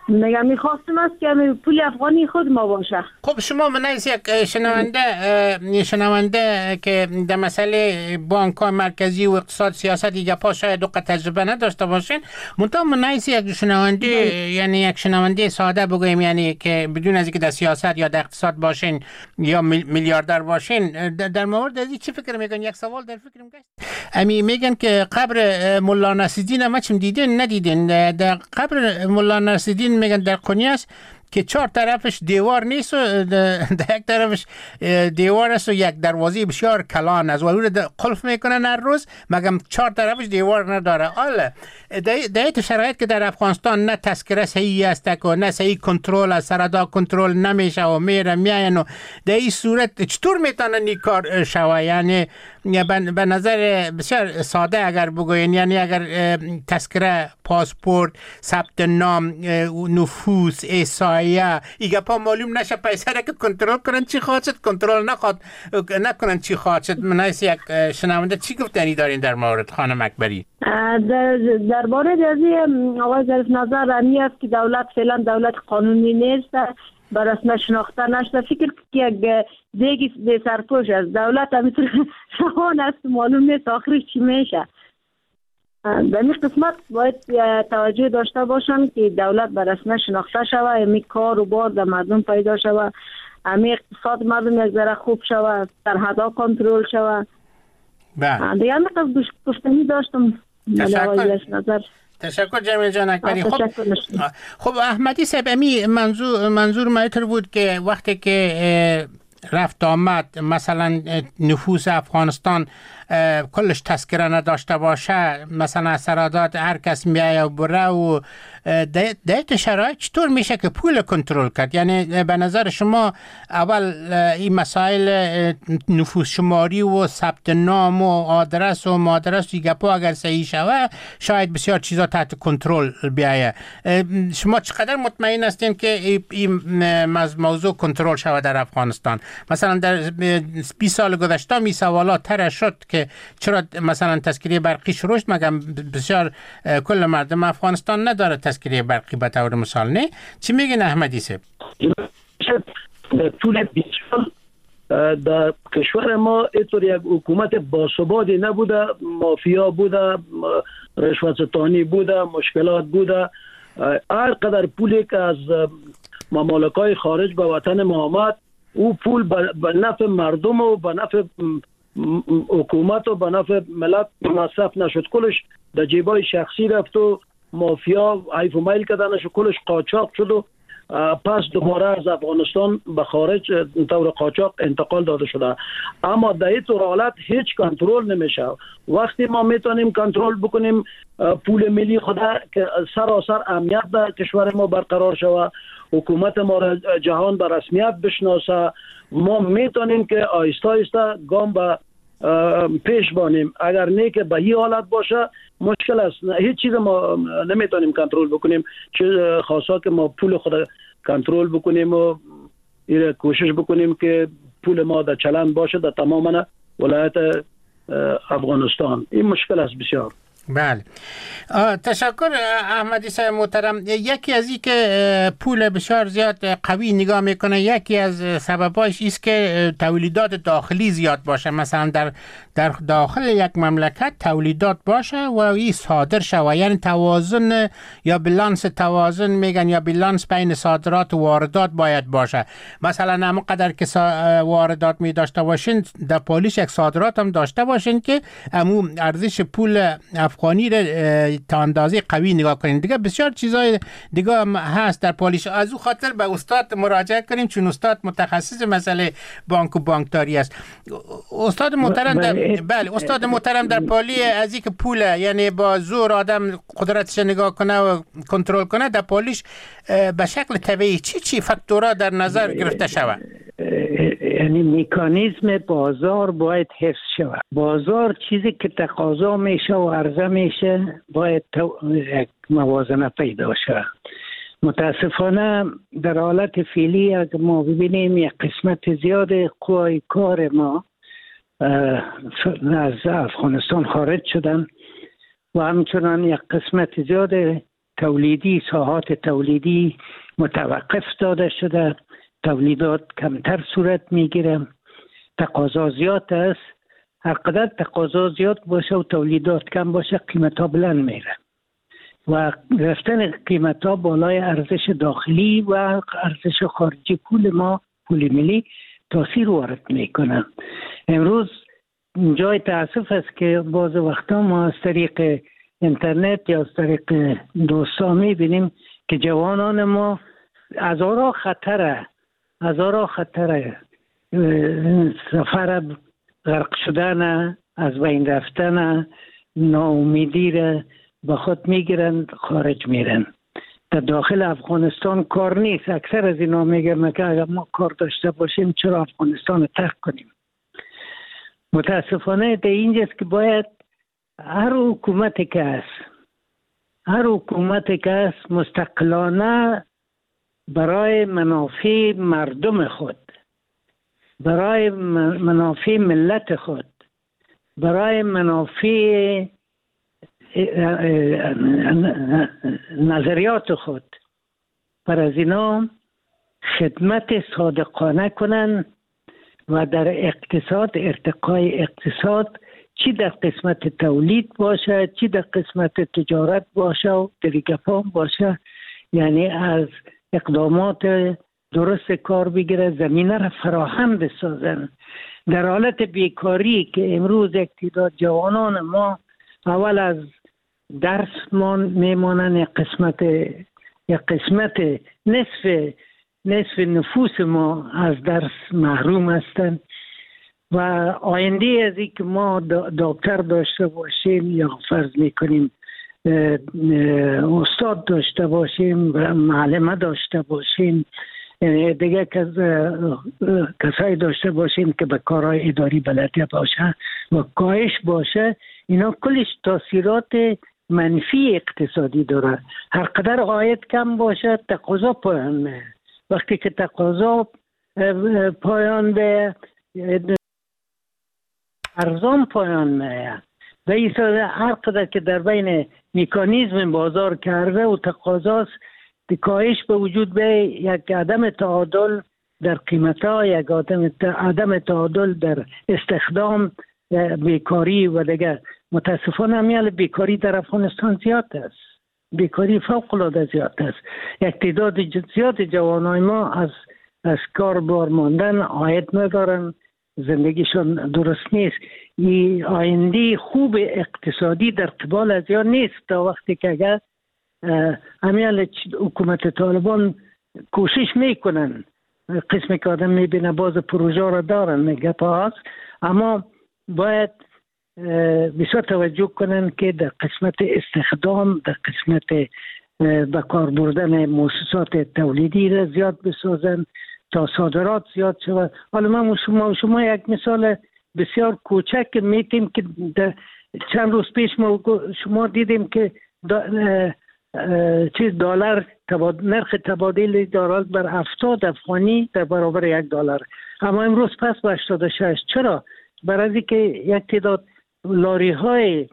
میگم میخواستم است که پول افغانی خود ما باشه. خب شما من از یک شنونده شنونده که در مسئله بانک های مرکزی و اقتصاد سیاست دیگه پا شاید دو تجربه نداشته باشین، منتها من از یک شنونده یعنی یک شنونده ساده بگویم، یعنی که بدون از اینکه در سیاست یا در اقتصاد باشین یا میلیاردر باشین، در مورد از چی فکر میکنین؟ یک سوال در فکرم گشت. امی میگن که قبر مولا نصیرالدین ما چم دیدین ندیدین؟ در قبر مولا نصیرالدین میگن در قونیاس که چهار طرفش دیوار نیست و در یک طرفش دیوار است و یک دروازه بسیار کلان است و اون قلف میکنن هر روز، مگم چهار طرفش دیوار نداره. حالا در این شرایط که در افغانستان نه تذکره صحیح است و نه صحیح کنترل از سردا کنترل نمیشه و میره میاین، و در این صورت چطور میتونن این کار شوه؟ یعنی به نظر بسیار ساده اگر بگوین، یعنی اگر تذکره، پاسپورت، ثبت نام، نفوس، احصایه ایگه پا معلوم نشه، پیسه را که کنترل کنن چی خواهد شد، کنترل نخواد نکنن چی خواهد شد. من از یک شنونده چی گفتنی دارین در مورد خانم اکبری؟ در در مورد از این آقای ظریف نظر امی است که دولت فعلا دولت قانونی نیست، بر اسم شناخته نشده. فکر که یک دیگی به سرپوش است، دولت همینطور شهان است، معلوم نیست آخرش چی میشه. در این قسمت باید توجه داشته باشن که دولت بر اسم شناخته شوه، امی کار و بار در مردم پیدا شوه، امی اقتصاد مردم یک ذره خوب شوه، سرحدا کنترل شوه. بله دیگه همین قصد گفتنی داشتم. تشکر تشکر جمیل جان اکبری. خب خب احمدی صاحب، امی منظور منظور مایتر بود که وقتی که رفت آمد مثلا نفوس افغانستان کلش تذکره نداشته باشه، مثلا سرادات هر کس میایه و بره، و در شرایط چطور میشه که پول کنترل کرد؟ یعنی به نظر شما اول این مسائل نفوس شماری و ثبت نام و آدرس و مادرس و گپا اگر صحیح شوه شاید بسیار چیزا تحت کنترل بیایه. شما چقدر مطمئن هستین که این موضوع کنترل شوه در افغانستان؟ مثلا در بیست سال گذشته می سوالات طرح شد که چرا مثلا تذکره برقیش رشد، مگم بسیار کل مردم افغانستان نداره تذکره برقی به طور مثال، نه؟ چی میگین احمدی صاحب؟ طول بیست سال در کشور ما اینطور یک حکومت باثباتی نبوده، مافیا بوده، رشوت ستانی بوده، مشکلات بوده. هر قدر پولی که از ممالکای خارج به وطن ما آمد، او پول به نفع مردم و به نفع حکومت و به نفع ملت مصرف نشد، کلش در جیبای شخصی رفت و مافیا حیف و میل کردنش، کلش قاچاق شد و پس دوباره از افغانستان به خارج طور قاچاق انتقال داده شده. اما در این طور حالت هیچ کنترل نمیشه. وقتی ما میتونیم کنترل بکنیم پول ملی خدا که سراسر امنیت در کشور ما برقرار شود، حکومت ما را جهان به رسمیت بشناسه، ما میتونیم که آیسته آیسته گام به پیش بانیم. اگر نه که به این حالت باشه مشکل است، هیچ چیز ما نمیتونیم کنترل بکنیم، چه خاصا که ما پول خود کنترل بکنیم و این کوشش بکنیم که پول ما در چلن باشه در تمام ولایت افغانستان. این مشکل است بسیار. بله تشکر احمدی صاحب محترم. یکی از این که پول بسیار زیاد قوی نگاه میکنه، یکی از سببایش است که تولیدات داخلی زیاد باشه، مثلا در در داخل یک مملکت تولیدات باشه و این صادر شوه، یعنی توازن یا بالانس توازن میگن یا بالانس بین صادرات و واردات باید باشه. مثلا همون قدر که واردات می داشته باشین در پالیش یک صادرات هم داشته باشین که همون ارزش پول افغانی را تا اندازه قوی نگاه کنیم. دیگه بسیار چیزای دیگه هست در پالیش. از او خاطر به استاد مراجعه کنیم چون استاد متخصص مسئله بانک و بانکداری است. استاد محترم در بله استاد محترم در پالی از اینکه پول یعنی با زور آدم قدرتش نگاه کنه و کنترل کنه، در پالیش به شکل طبیعی چی چی فاکتورها در نظر گرفته شود؟ یعنی مکانیزم بازار باید حفظ شود. بازار چیزی که تقاضا میشه و عرضه میشه باید یک موازنه پیدا شود. متاسفانه در حالت فعلی اگر ما ببینیم یک قسمت زیاد قوای کار ما از افغانستان خارج شدن و همچنان یک قسمت زیاد تولیدی، ساحات تولیدی متوقف داده شده، تولیدات کمتر صورت میگیره، تقاضا زیاد است. هر قدر تقاضا زیاد باشه و تولیدات کم باشه قیمت ها بلند میره و رفتن قیمت ها بالای ارزش داخلی و ارزش خارجی پول ما، پول ملی، تاثیر وارد میکنه. امروز جای تاسف است که بعض وقتا ما از طریق اینترنت یا از طریق دوستان میبینیم که جوانان ما هزارا خطره هزارا خطره سفر غرق شدن، از بین رفتن، ناامیدی را به خود میگیرن، خارج میرن. در داخل افغانستان کار نیست. اکثر از اینا میگن که اگر ما کار داشته باشیم چرا افغانستان رو ترک کنیم. متاسفانه در اینجاست که باید هر حکومتی که است هر حکومتی که است مستقلانه برای منافع مردم خود، برای منافع ملت خود، برای منافع نظریات خود، پر از اینا خدمت صادقانه کنن و در اقتصاد، ارتقای اقتصاد، چی در قسمت تولید باشه، چی در قسمت تجارت باشه و دریگفان باشه، یعنی از اقدامات درست کار بگیره، زمینه را فراهم بسازن. در حالت بیکاری که امروز یک تعداد جوانان ما اول از درس میمانن، یک قسمت یک قسمت نصف نصف نفوس ما از درس محروم هستند و آینده از این که ما دکتر داشته باشیم یا فرض میکنیم استاد داشته باشیم، معلمه داشته باشیم، دیگه کسایی داشته باشیم که به کارهای اداری بلده باشه و کاهش باشه، اینا کلش تاثیرات منفی اقتصادی داره. هر قدر عاید کم باشه تقاضا پایان میه. وقتی که تقاضا پایان به ارزان پایان میه و این هر قدر که در بین مکانیزم بازار کرده و تقاضاست کاهش به وجود به یک عدم تعادل در قیمت ها، یک عدم تعادل در استخدام، بیکاری و دیگر. متاسفانه همیال بیکاری در افغانستان زیاد است، بیکاری فوق العاده زیاد است. یک تعداد زیاد جوانای ما از از کار بار ماندن، عاید ندارن، زندگیشون درست نیست. این آینده خوب اقتصادی در قبال از یا نیست تا وقتی که اگر همیال حکومت طالبان کوشش میکنن، قسمی که آدم میبینه باز پروژه را دارن، میگه پاس، اما باید بسیار توجه کنن که در قسمت استخدام، در قسمت به کار بردن مؤسسات تولیدی را زیاد بسازن تا صادرات زیاد شود. حالا من شما شما یک مثال بسیار کوچک میتیم که چند روز پیش ما شما دیدیم که چیز دلار تبادل، نرخ تبادل دلار بر هفتاد افغانی در برابر یک دلار، اما امروز پس به هشتاد و شش. چرا؟ برای اینکه یک تعداد لاری های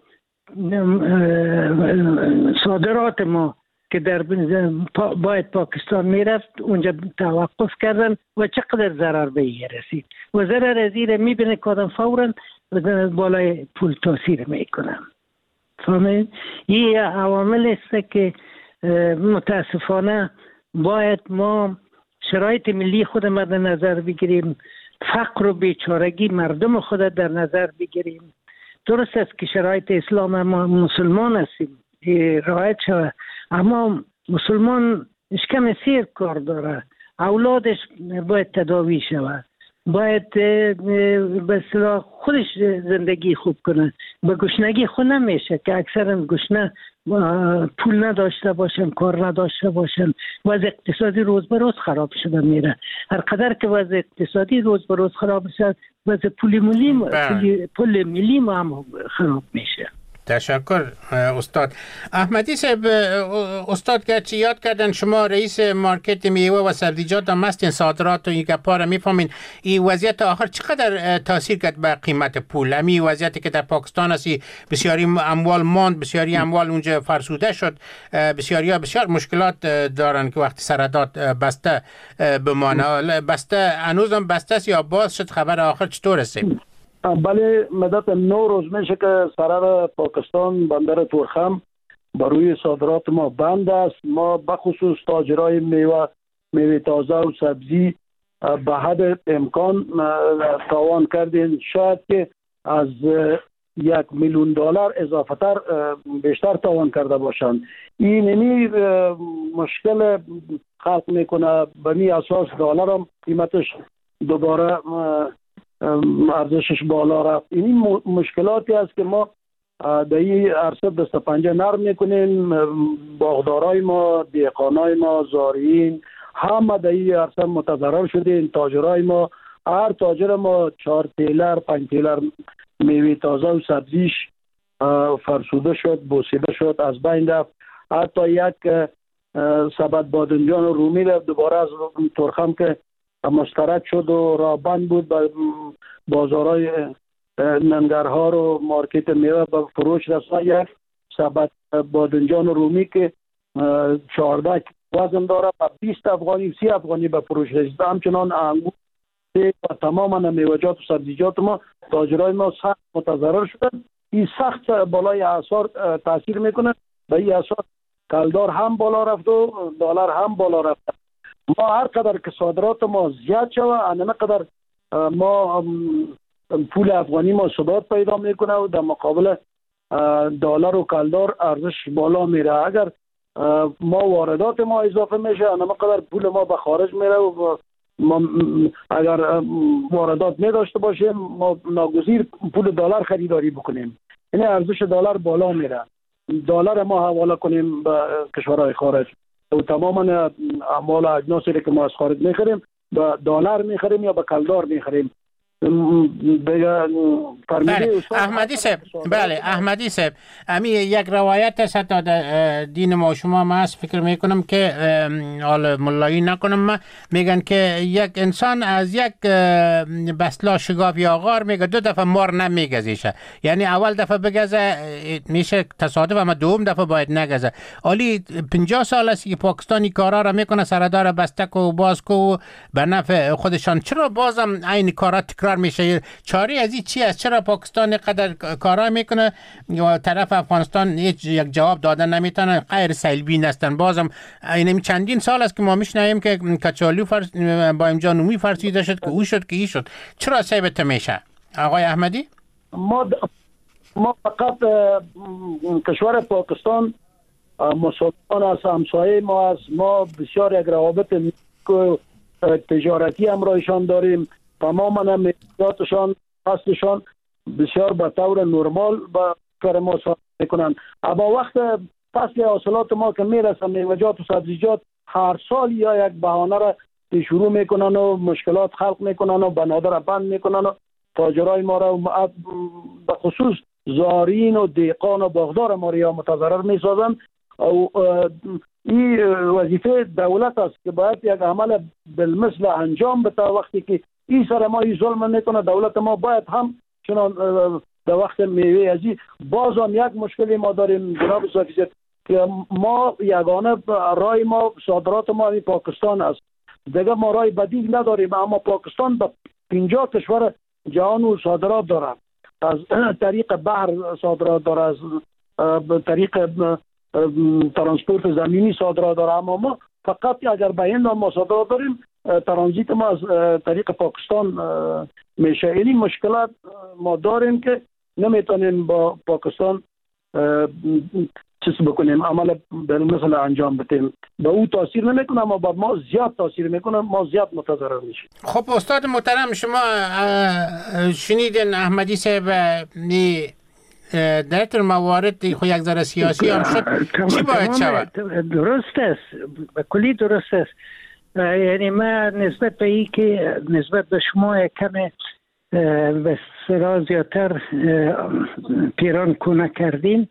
صادرات ما که در باید پاکستان میرفت اونجا توقف کردن و چقدر ضرر به این رسید و ضرر از این میبینه که آدم فوراً بالای پول تاثیر میکنه. فهمید؟ این عوامل است که متاسفانه باید ما شرایط ملی خود ما در نظر بگیریم، فقر و بیچارگی مردم خود در نظر بگیریم. درست است که شرایط اسلام ما مسلمان هستیم رعایت شود، اما مسلمان اشکم سیر کار داره، اولادش باید تداوی شود، باید به اصطلاح خودش زندگی خوب کنه. به گشنگی خود نمیشه که اکثرا گشنه پول نداشته باشن، کار نداشته باشن، وضع اقتصادی روز به روز خراب شده میره. هر قدر که وضع اقتصادی روز به روز خراب شد، وضع پول ملی پول, پول ملی ما هم خراب میشه. تشکر استاد احمدی صاحب. استاد گرچه یاد کردن شما رئیس مارکت میوه و سبزیجات هم هستین، صادرات و این گپا را میفهمین. این وضعیت آخر چقدر تاثیر کرد به قیمت پول؟ همین وضعیتی که در پاکستان هستی، بسیاری اموال ماند، بسیاری اموال اونجا فرسوده شد، بسیاری ها بسیار مشکلات دارن که وقتی سرداد بسته بمانه. بسته هنوزم بسته است یا باز شد؟ خبر آخر چطور است؟ بله، مدت نو روز میشه که سرحد پاکستان بندر تورخم بر روی صادرات ما بند است. ما بخصوص تاجرای میوه میوه تازه و سبزی به حد امکان تاوان کردیم. شاید که از یک میلیون دلار اضافه تر بیشتر تاوان کرده باشند. این نمی مشکل خلق میکنه. به می اساس دلار هم قیمتش دوباره ارزشش بالا رفت. این مشکلاتی است که ما در این عرصه دست پنجه نرم میکنیم. باغدارای ما، دهقانای ما، زارعین همه در این عرصه متضرر شدیم. تاجرای ما، هر تاجر ما چهار تیلر پنج تیلر میوه تازه و سبزیش فرسوده شد، بوسیده شد، از بین رفت. حتی یک سبد بادنجان و رومی رفت دوباره از تورخم که مسترد شد و راه بند بود. به بازارهای ننگرهار و مارکت میوه به فروش رسید. یک سبد بادنجان و رومی که چهارده وزن داره و بیست افغانی سی افغانی به فروش رسید. همچنان انگور و تماما میوه‌جات و سبزیجات ما، تاجرای ما سخت متضرر شدن. این سخت بالای اسعار تاثیر میکنه. به این اساس کلدار هم بالا رفت و دلار هم بالا رفت. ما هر قدر که صادرات ما زیاد شود، انما قدر ما پول افغانی ما ثبات پیدا میکنه و در مقابل دلار و کلدار ارزش بالا میره. اگر ما واردات ما اضافه میشه، انما قدر پول ما به خارج میره و ما اگر واردات نداشته باشیم ما ناگزیر پول دلار خریداری بکنیم. یعنی ارزش دلار بالا میره. دلار ما حواله کنیم به کشورهای خارج و تماما اموال اجناسی که ما از خارج میخریم به دلار میخریم یا به کلدار میخریم. بله احمدی صاحب، بله احمدی صاحب، امی یک روایت است حتی دین ما شما ما هست، فکر میکنم که حال ملایی نکنم، ما میگن که یک انسان از یک بسلا شگاف یا غار میگه دو دفعه مار نمیگزیشه. یعنی اول دفعه بگزه میشه تصادف، اما دوم دفعه باید نگزه. علی پنجاه سال است که پاکستانی کارا را میکنه، سردار بستک و بازکو و به نفع خودشان. چرا بازم این کارا تکرار میشه؟ چاره از این چی است؟ چرا پاکستان قدر کارا میکنه و طرف افغانستان هیچ یک جواب دادن نمیتونه؟ غیر سلبی هستن. بازم این چندین سال است که ما میشنویم که کچالو فرس با امجا نومی فرسیده شد که او شد که ای شد. چرا ثابت میشه آقای احمدی؟ ما ما فقط کشور پاکستان مسلمان است، همسایه ما است. ما بسیار یک روابط تجارتی هم رایشان داریم. تماما میوه‌جاتشان فصلشان بسیار به طور نرمال با کار ما صادر میکنند. اما وقت فصل حاصلات ما که میرسه میوه‌جات و سبزیجات هر سال یا یک بهانه را شروع میکنن و مشکلات خلق میکنن و بنادر بند میکنن و تاجرای ما را به خصوص زارعین و دهقان و باغدار ما را متضرر میسازند. او این وظیفه دولت است که باید یک عمل بالمثل انجام بده. وقتی که این سر ما این ظلم میکنه، دولت ما باید هم چنان در وقت میوه ازی. باز هم یک مشکلی ما داریم جناب صافی که ما یگانه رای ما صادرات ما این پاکستان است، دیگه ما رای بدیل نداریم. اما پاکستان به پنجاه کشور جهان و صادرات داره، از طریق بحر صادرات داره، از طریق ترانسپورت زمینی صادرات داره. اما ما فقط اگر به این ما صادرات داریم، ترانزیت ما از طریق پاکستان میشه. این مشکلات ما داریم که نمیتونیم با پاکستان چیز بکنیم، عمل بالمثل انجام بدیم. به او تاثیر نمیکنه اما با ما زیاد تاثیر میکنه، ما زیاد متضرر میشیم. خب استاد محترم، شما شنیدین احمدی صاحب در این موارد خو یک ذره سیاسی هم شد، چی باید شود؟ درست است، کلی درست است. یعنی من نسبت به این که نسبت به شما کم به را زیادتر پیران کنه کردیم.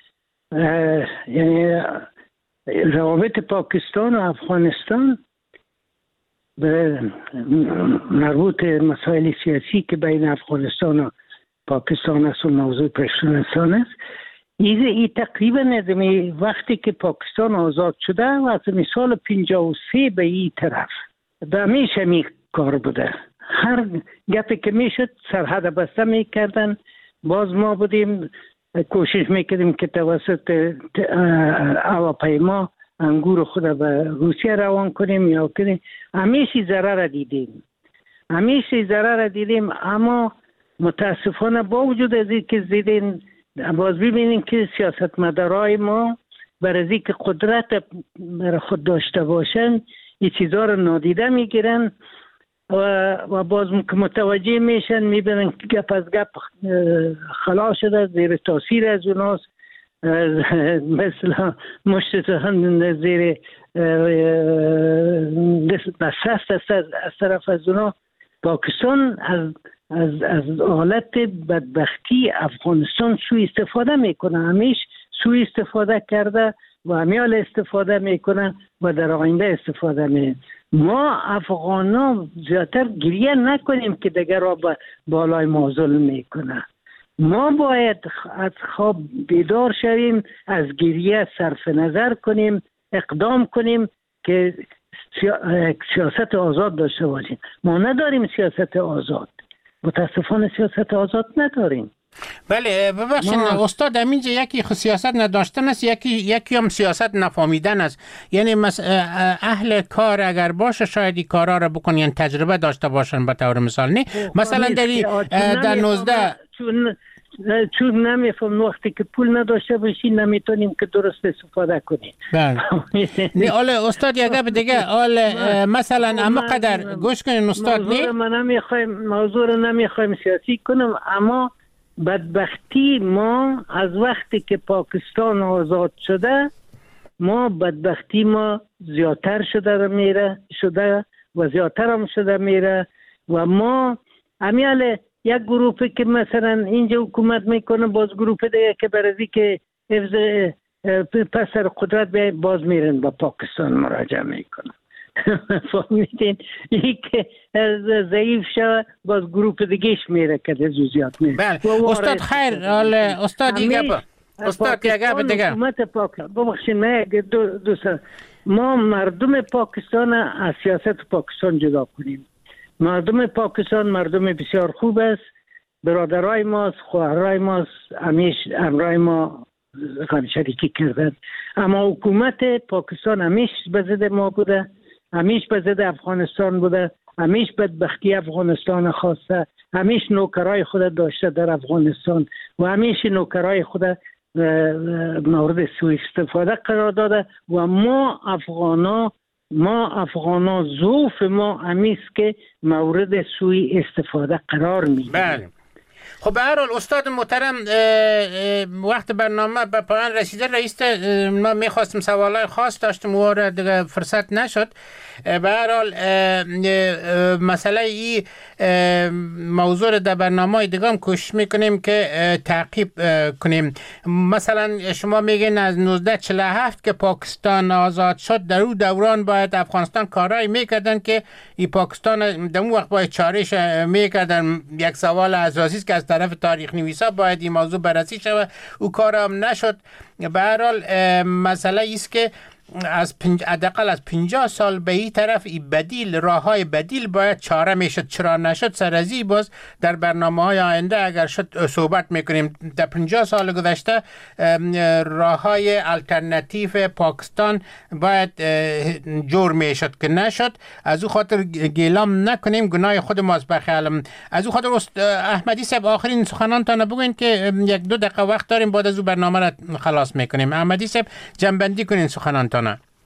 یعنی روابط پاکستان و افغانستان به مربوط مسائل سیاسی که بین افغانستان و پاکستان است و موضوع پرسنلستان است. این ای تقریبا از وقتی که پاکستان آزاد شده و از سال پنجاه و سه به این طرف به همیشه می کار بوده. هر گپی که میشد سرحد بسته میکردن. باز ما بودیم کوشش میکردیم که توسط هواپیما انگور خود به روسیه روان کنیم یا کنیم. همیشه ضرر دیدیم همیشه ضرر دیدیم اما متاسفانه با وجود از این که دیدین باز ببینیم که سیاستمدارای ما برای از این که قدرت برای خود داشته باشن این چیزها رو نادیده میگیرن و, و باز متوجه میشن میبینن که گپ از گپ خلاص شده زیر تاثیر از اوناست. مثلا مشت هم زیر دست است از طرف از اونا. پاکستان از از از حالت بدبختی افغانستان سوء استفاده میکنه. همیش سوء استفاده کرده و همیال استفاده میکنه و در آینده استفاده می. ما افغانا زیادتر گریه نکنیم که دیگر را بالای ما ظلم میکنه. ما باید از خواب بیدار شویم، از گریه صرف نظر کنیم، اقدام کنیم که سیاست آزاد داشته باشیم. ما نداریم سیاست آزاد، متاسفانه سیاست آزاد نداریم. بله ببخشید استاد، همینجا یکی سیاست نداشتن است، یکی یکی هم سیاست نفهمیدن است. یعنی اهل کار اگر باشه شاید این کارا رو بکنن، یعنی تجربه داشته باشن به طور مثال. نه مثلا در در نوزده چون چون نمیفهم وقتی که پول نداشته باشی نمیتونیم که درست استفاده کنیم. بله نه آله استاد یک گپ دیگه آله مثلا اما قدر گوش کنین استاد. نه ما نمیخوایم موضوع رو نمیخوایم سیاسی کنم، اما بدبختی ما از وقتی که پاکستان آزاد شده ما بدبختی ما زیادتر شده میره شده و زیادتر هم شده میره و ما امیال یک گروپی که مثلا اینجا حکومت میکنه باز گروپ دیگه که برای که حفظ پسر قدرت باز میرن با پاکستان مراجعه میکنن. فهمیدین؟ این که ضعیف شد باز گروپ دیگهش میره که زیاد میره. بله استاد خیر استاد دیگه با استاد دیگه با دیگه حکومت پاکستان ببخشید من دو دوست ما مردم پاکستان از سیاست پاکستان جدا کنیم. مردم پاکستان مردم بسیار خوب است، برادرای ماست، خواهرای ماست، همیش امرای ما غم شریکی کردن، اما حکومت پاکستان همیش به ضد ما بوده، همیش به ضد افغانستان بوده، همیش بدبختی افغانستان خواسته، همیش نوکرای خود داشته در افغانستان و همیش نوکرای خود مورد سوء استفاده قرار داده و ما افغانا ما افغانا ضعف ما همیست که مورد سوء استفاده قرار میگیره. بله خب به هر حال استاد محترم وقت برنامه به پایان رسیده. رئیس ما میخواستم سوالای خاص داشتم و دیگه فرصت نشد. به هر حال مسئله ای موضوع در برنامه دیگه هم کوشش میکنیم که تعقیب کنیم. مثلا شما میگین از نوزده چهل و هفت که پاکستان آزاد شد در اون دوران باید افغانستان کارایی میکردن که این پاکستان در اون وقت باید چارش میکردن. یک سوال اساسی که از طرف تاریخ نویسا باید این موضوع بررسی شود، او کار هم نشد. به هر حال مسئله ایست که از پنج حداقل از پنجاه سال به این طرف این بدیل راههای بدیل باید چاره میشد. چرا نشد سر از این باز در برنامه‌های آینده اگر شد صحبت میکنیم. در پنجاه سال گذشته راههای الटरनेटिव پاکستان باید جور میشد که نشد. از او خاطر گیلام نکنیم، گناه خود ماست بخیالم. از او خاطر احمدی صاحب آخرین سخنانتان بگوین که یک دو دقیقه وقت داریم، بعد از او برنامه را خلاص میکنیم. احمدی صاحب جنبندی کنین سخنانتان.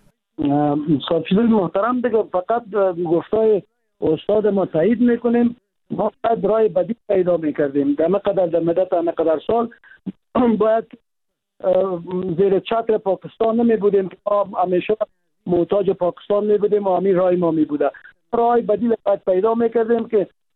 صاحب محترم دیگه فقط گفتای استاد ما تایید میکنیم. ما باید رای بدیل پیدا میکردیم. در مقدر در مدت مقدر سال باید زیر چتر پاکستان نمی بودیم که ما همیشه محتاج پاکستان می بودیم و همین رای ما می بوده. رای بدیل باید پیدا میکردیم که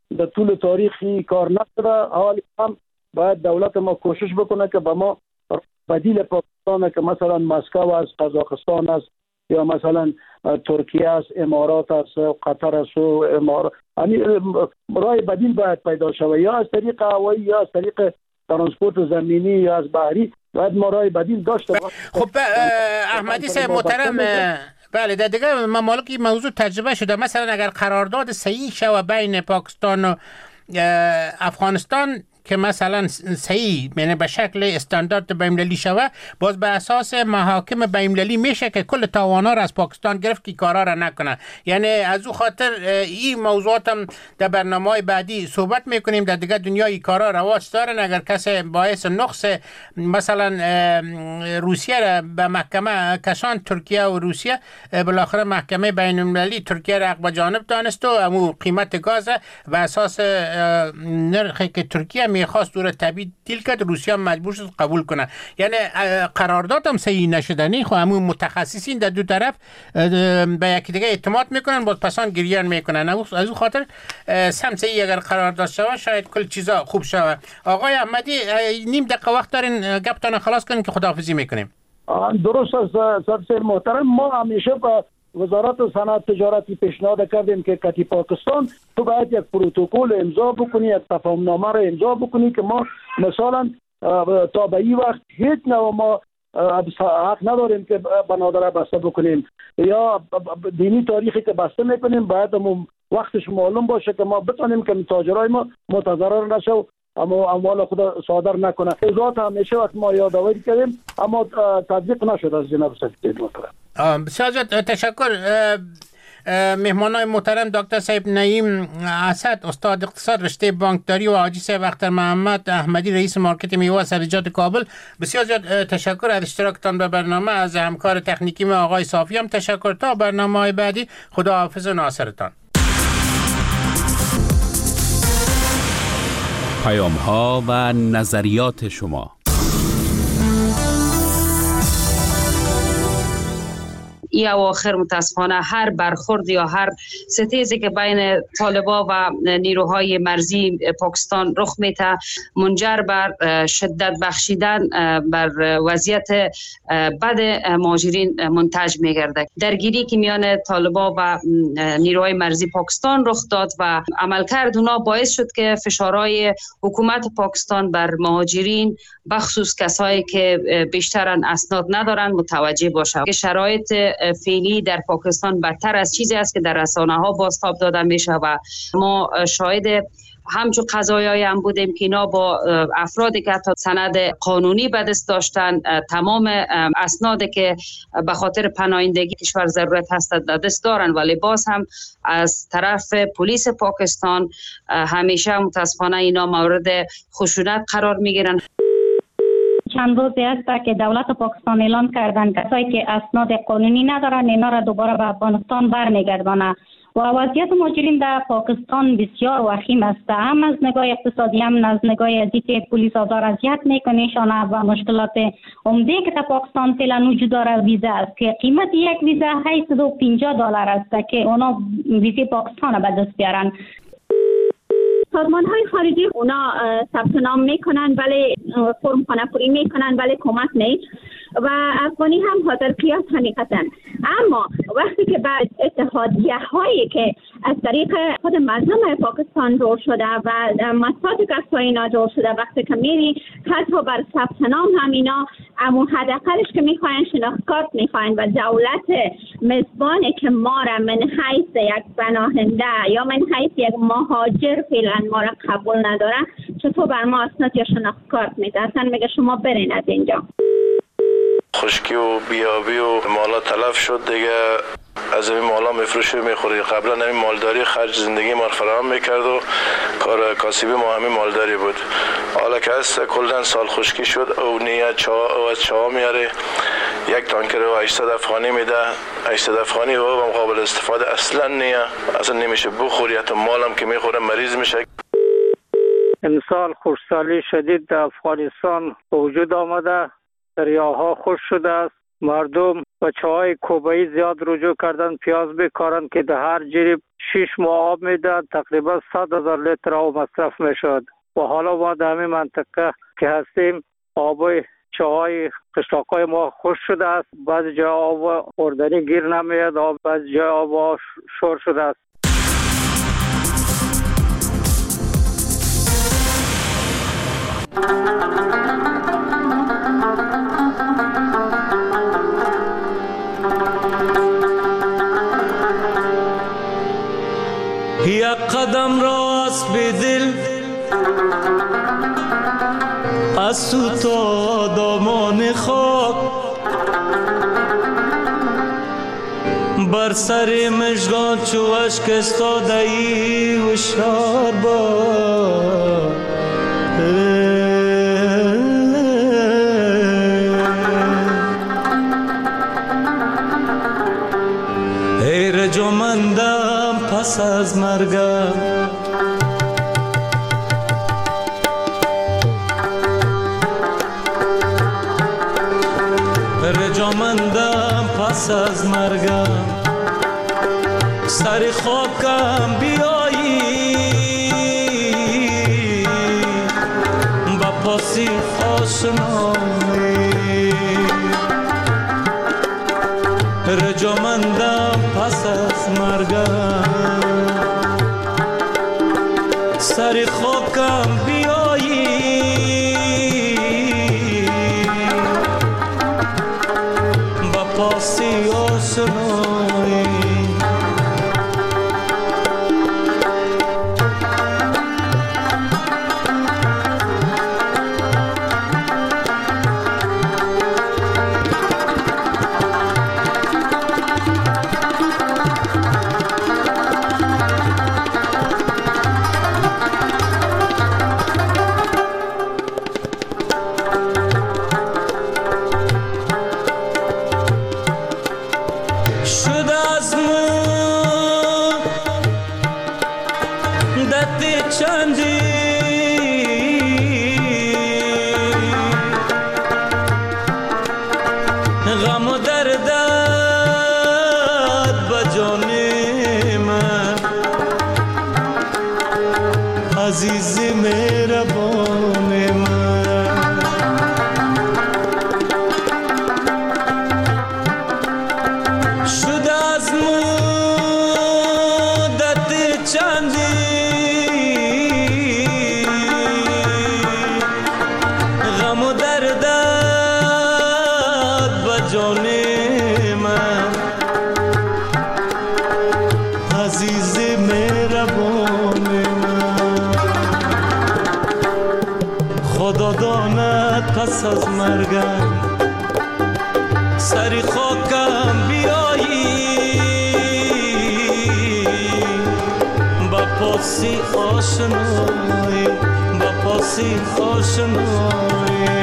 در طول تاریخی کار نشده. حالی هم باید دولت ما کوشش بکنه که به ما بدیل پاکستان که مثلا مسکو است، قزاقستان است، یا مثلا ترکیه است، امارات است، قطر است و امارات، یعنی راه بدیل باید پیدا شود، یا از طریق هوایی یا از طریق ترانسپورت زمینی یا از بحری. باید ما راه بدیل داشته باشیم. خب احمدی صاحب محترم، بله در دیگه ممالک این موضوع تجربه شده. مثلا اگر قرارداد صحیح شود بین پاکستان و افغانستان که مثلا صحیح یعنی به شکل استاندارد بین‌المللی شود، باز به اساس محاکم بین‌المللی میشه که کل تاوانا را از پاکستان گرفت که کارا را نکنه. یعنی از او خاطر این موضوعات هم در برنامه‌های بعدی صحبت میکنیم. در دیگه دنیای کارا رواج دارن. اگر کسی باعث نقص مثلا روسیه را به محکمه کشان، ترکیه و روسیه، بالاخره محکمه بین‌المللی ترکیه را به جانب دانست و امو قیمت گاز به اساس نرخی که ترکیه میخواست دور تبدیل کرد، روسیه مجبور شد قبول کنه. یعنی قرارداد هم صحیح نشده. نه خب همون متخصصین در دو طرف به یکی دیگه اعتماد میکنن، باز پسان گریان میکنن. از اون خاطر سم صحیح اگر قرارداد شود شاید کل چیزا خوب شود. آقای احمدی نیم دقیقه وقت دارین گپتون خلاص کنین که خداحافظی میکنیم. درست است سرسیر محترم. ما همیشه با وزارت صنعت تجارتی پیشنهاد کردیم که کتی پاکستان تو باید یک پروتکل امضا بکنی، یک تفاهمنامه را امضا بکنی که ما مثلا تا به این وقت هیچ نوع ما حق نداریم که بنادر بسته بکنیم یا دینی تاریخی که بسته میکنیم. باید همون وقتش معلوم باشه که ما بتونیم که تاجرای ما متضرر نشه، اما اموال خود صادر نکنه. ازات همیشه وقت ما یادآوری کردیم اما تطبیق نشد از جناب سفید محترم. بسیار تشکر. مهمانای محترم دکتر صاحب نعیم اسد، استاد اقتصاد رشته بانکداری، و حاجی صاحب اختر محمد احمدی، رئیس مارکت میوه سبزیجات کابل. بسیار زیاد تشکر از اشتراکتان به برنامه. از همکار تکنیکی ما آقای صافی هم تشکر. تا برنامه‌های بعدی خداحافظ و ناصرتان. پیام‌ها و نظریات شما. ای اواخر متاسفانه هر برخورد یا هر ستیزی که بین طالبا و نیروهای مرزی پاکستان رخ میده منجر بر شدت بخشیدن بر وضعیت بد مهاجرین منتج میگرده. درگیری که میان طالبا و نیروهای مرزی پاکستان رخ داد و عملکرد اونا باعث شد که فشارهای حکومت پاکستان بر مهاجرین بخصوص کسایی که بیشترن اسناد ندارن متوجه باشه. که شرایط فعلی در پاکستان بدتر از چیزی است که در رسانه‌ها بازتاب داده میشه و ما شاهد همچون قضایایی هم بودیم که اینا با افرادی که حتی سند قانونی به دست داشتن، تمام اسنادی که به خاطر پناهندگی کشور ضرورت هست در دست دارن، ولی باز هم از طرف پلیس پاکستان همیشه متاسفانه اینا مورد خشونت قرار میگیرن. چند روزی است که دولت پاکستان اعلام کردن کسایی که اسناد قانونی ندارن اینا را دوباره به افغانستان برمیگردانه و وضعیت مهاجرین در پاکستان بسیار وخیم است، هم از نگاه اقتصادی هم از نگاه ازی که پلیس آزار اذیت میکنه و مشکلات عمده که در پاکستان فعلا وجود داره ویزا است که قیمت یک ویزا هشتصد و پنجاه دلار است که اونا ویزا پاکستان به دست بیارن. سازمان های خارجی اونا ثبت نام میکنن ولی فرم خانه پوری میکنن ولی کمک نیست و افغانی هم حاضر قیاس حقیقتا. اما وقتی که بعد اتحادیه هایی که از طریق خود مردم پاکستان جور شده و مساجد کسای اینا جور شده، وقتی که میری حتی بر ثبت نام هم اینا اما حداقلش که میخواین شناخت کارت میخواین و دولت مزبانی که ما را من حیث یک پناهنده یا من حیث یک مهاجر فعلا ما را قبول نداره، چطور بر ما اسناد یا شناخت کارت میده؟ اصلا میگه شما برین از اینجا. خشکی و بیابی و مالا تلف شد دیگه، از این مالا میفروشی میخوری. قبلا همین مالداری خرج زندگی ما فراهم میکرد و کار کاسبی ما همین مالداری بود. حالا که هست کلن سال خشکی شد او نیه چا او از چا میاره یک تانکر و هشتصد افغانی میده. هشتصد افغانی و مقابل استفاده اصلا نیه، اصلا نمیشه بخوری. حتی مالم که میخوره مریض میشه. امسال خشکسالی شدید در افغانستان وجود آمده، دریاها خشک شده است مردم به چای کوبایی زیاد رجوع کردن، پیاز بکارن که در هر جریب شش ماه آب میدن، تقریبا صد هزار لیتر آب مصرف میشد. و حالا ما در همین منطقه که هستیم آب چای قشلاقای ما خوش شده است، بعضی جای آب خوردنی گیر نمیاد، بعضی جای آب شور شده است. یک قدم راست به دل از تو تا دامان خاک، بر سر مژگان چو اشک استاده ای هوشیار باش. ای رجامندم پس از مرگم، رجامندم پس از مرگم، سر خاکم بیایی با پاسی آشنایی، رجامندم پس از مرگم، سر خاکم بیایی با پاسی آشنایی. پس از مرگم سری خاکم بیایی با پاسی آشنایی، با پاسی آشنایی.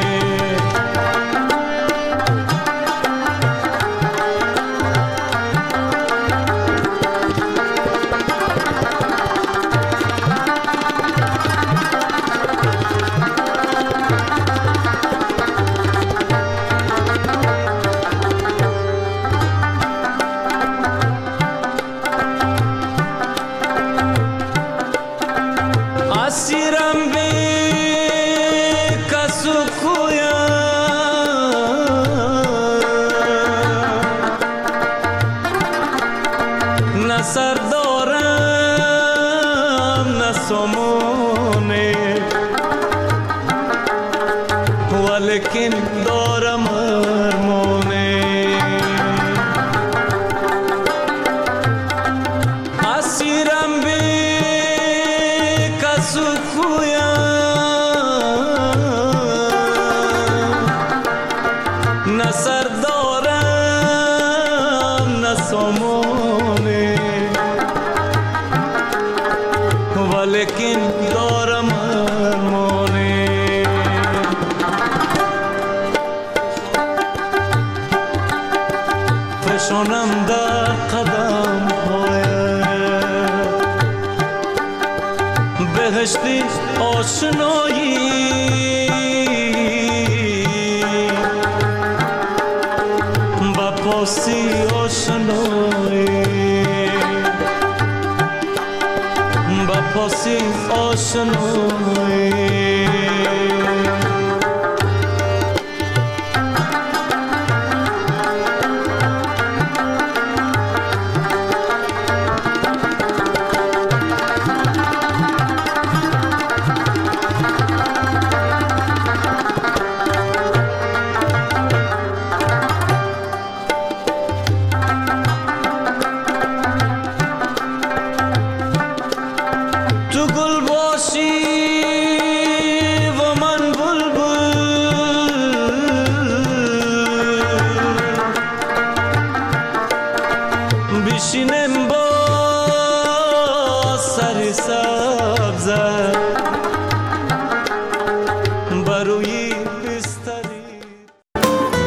پاسی آشنایی با پاسی آشنایی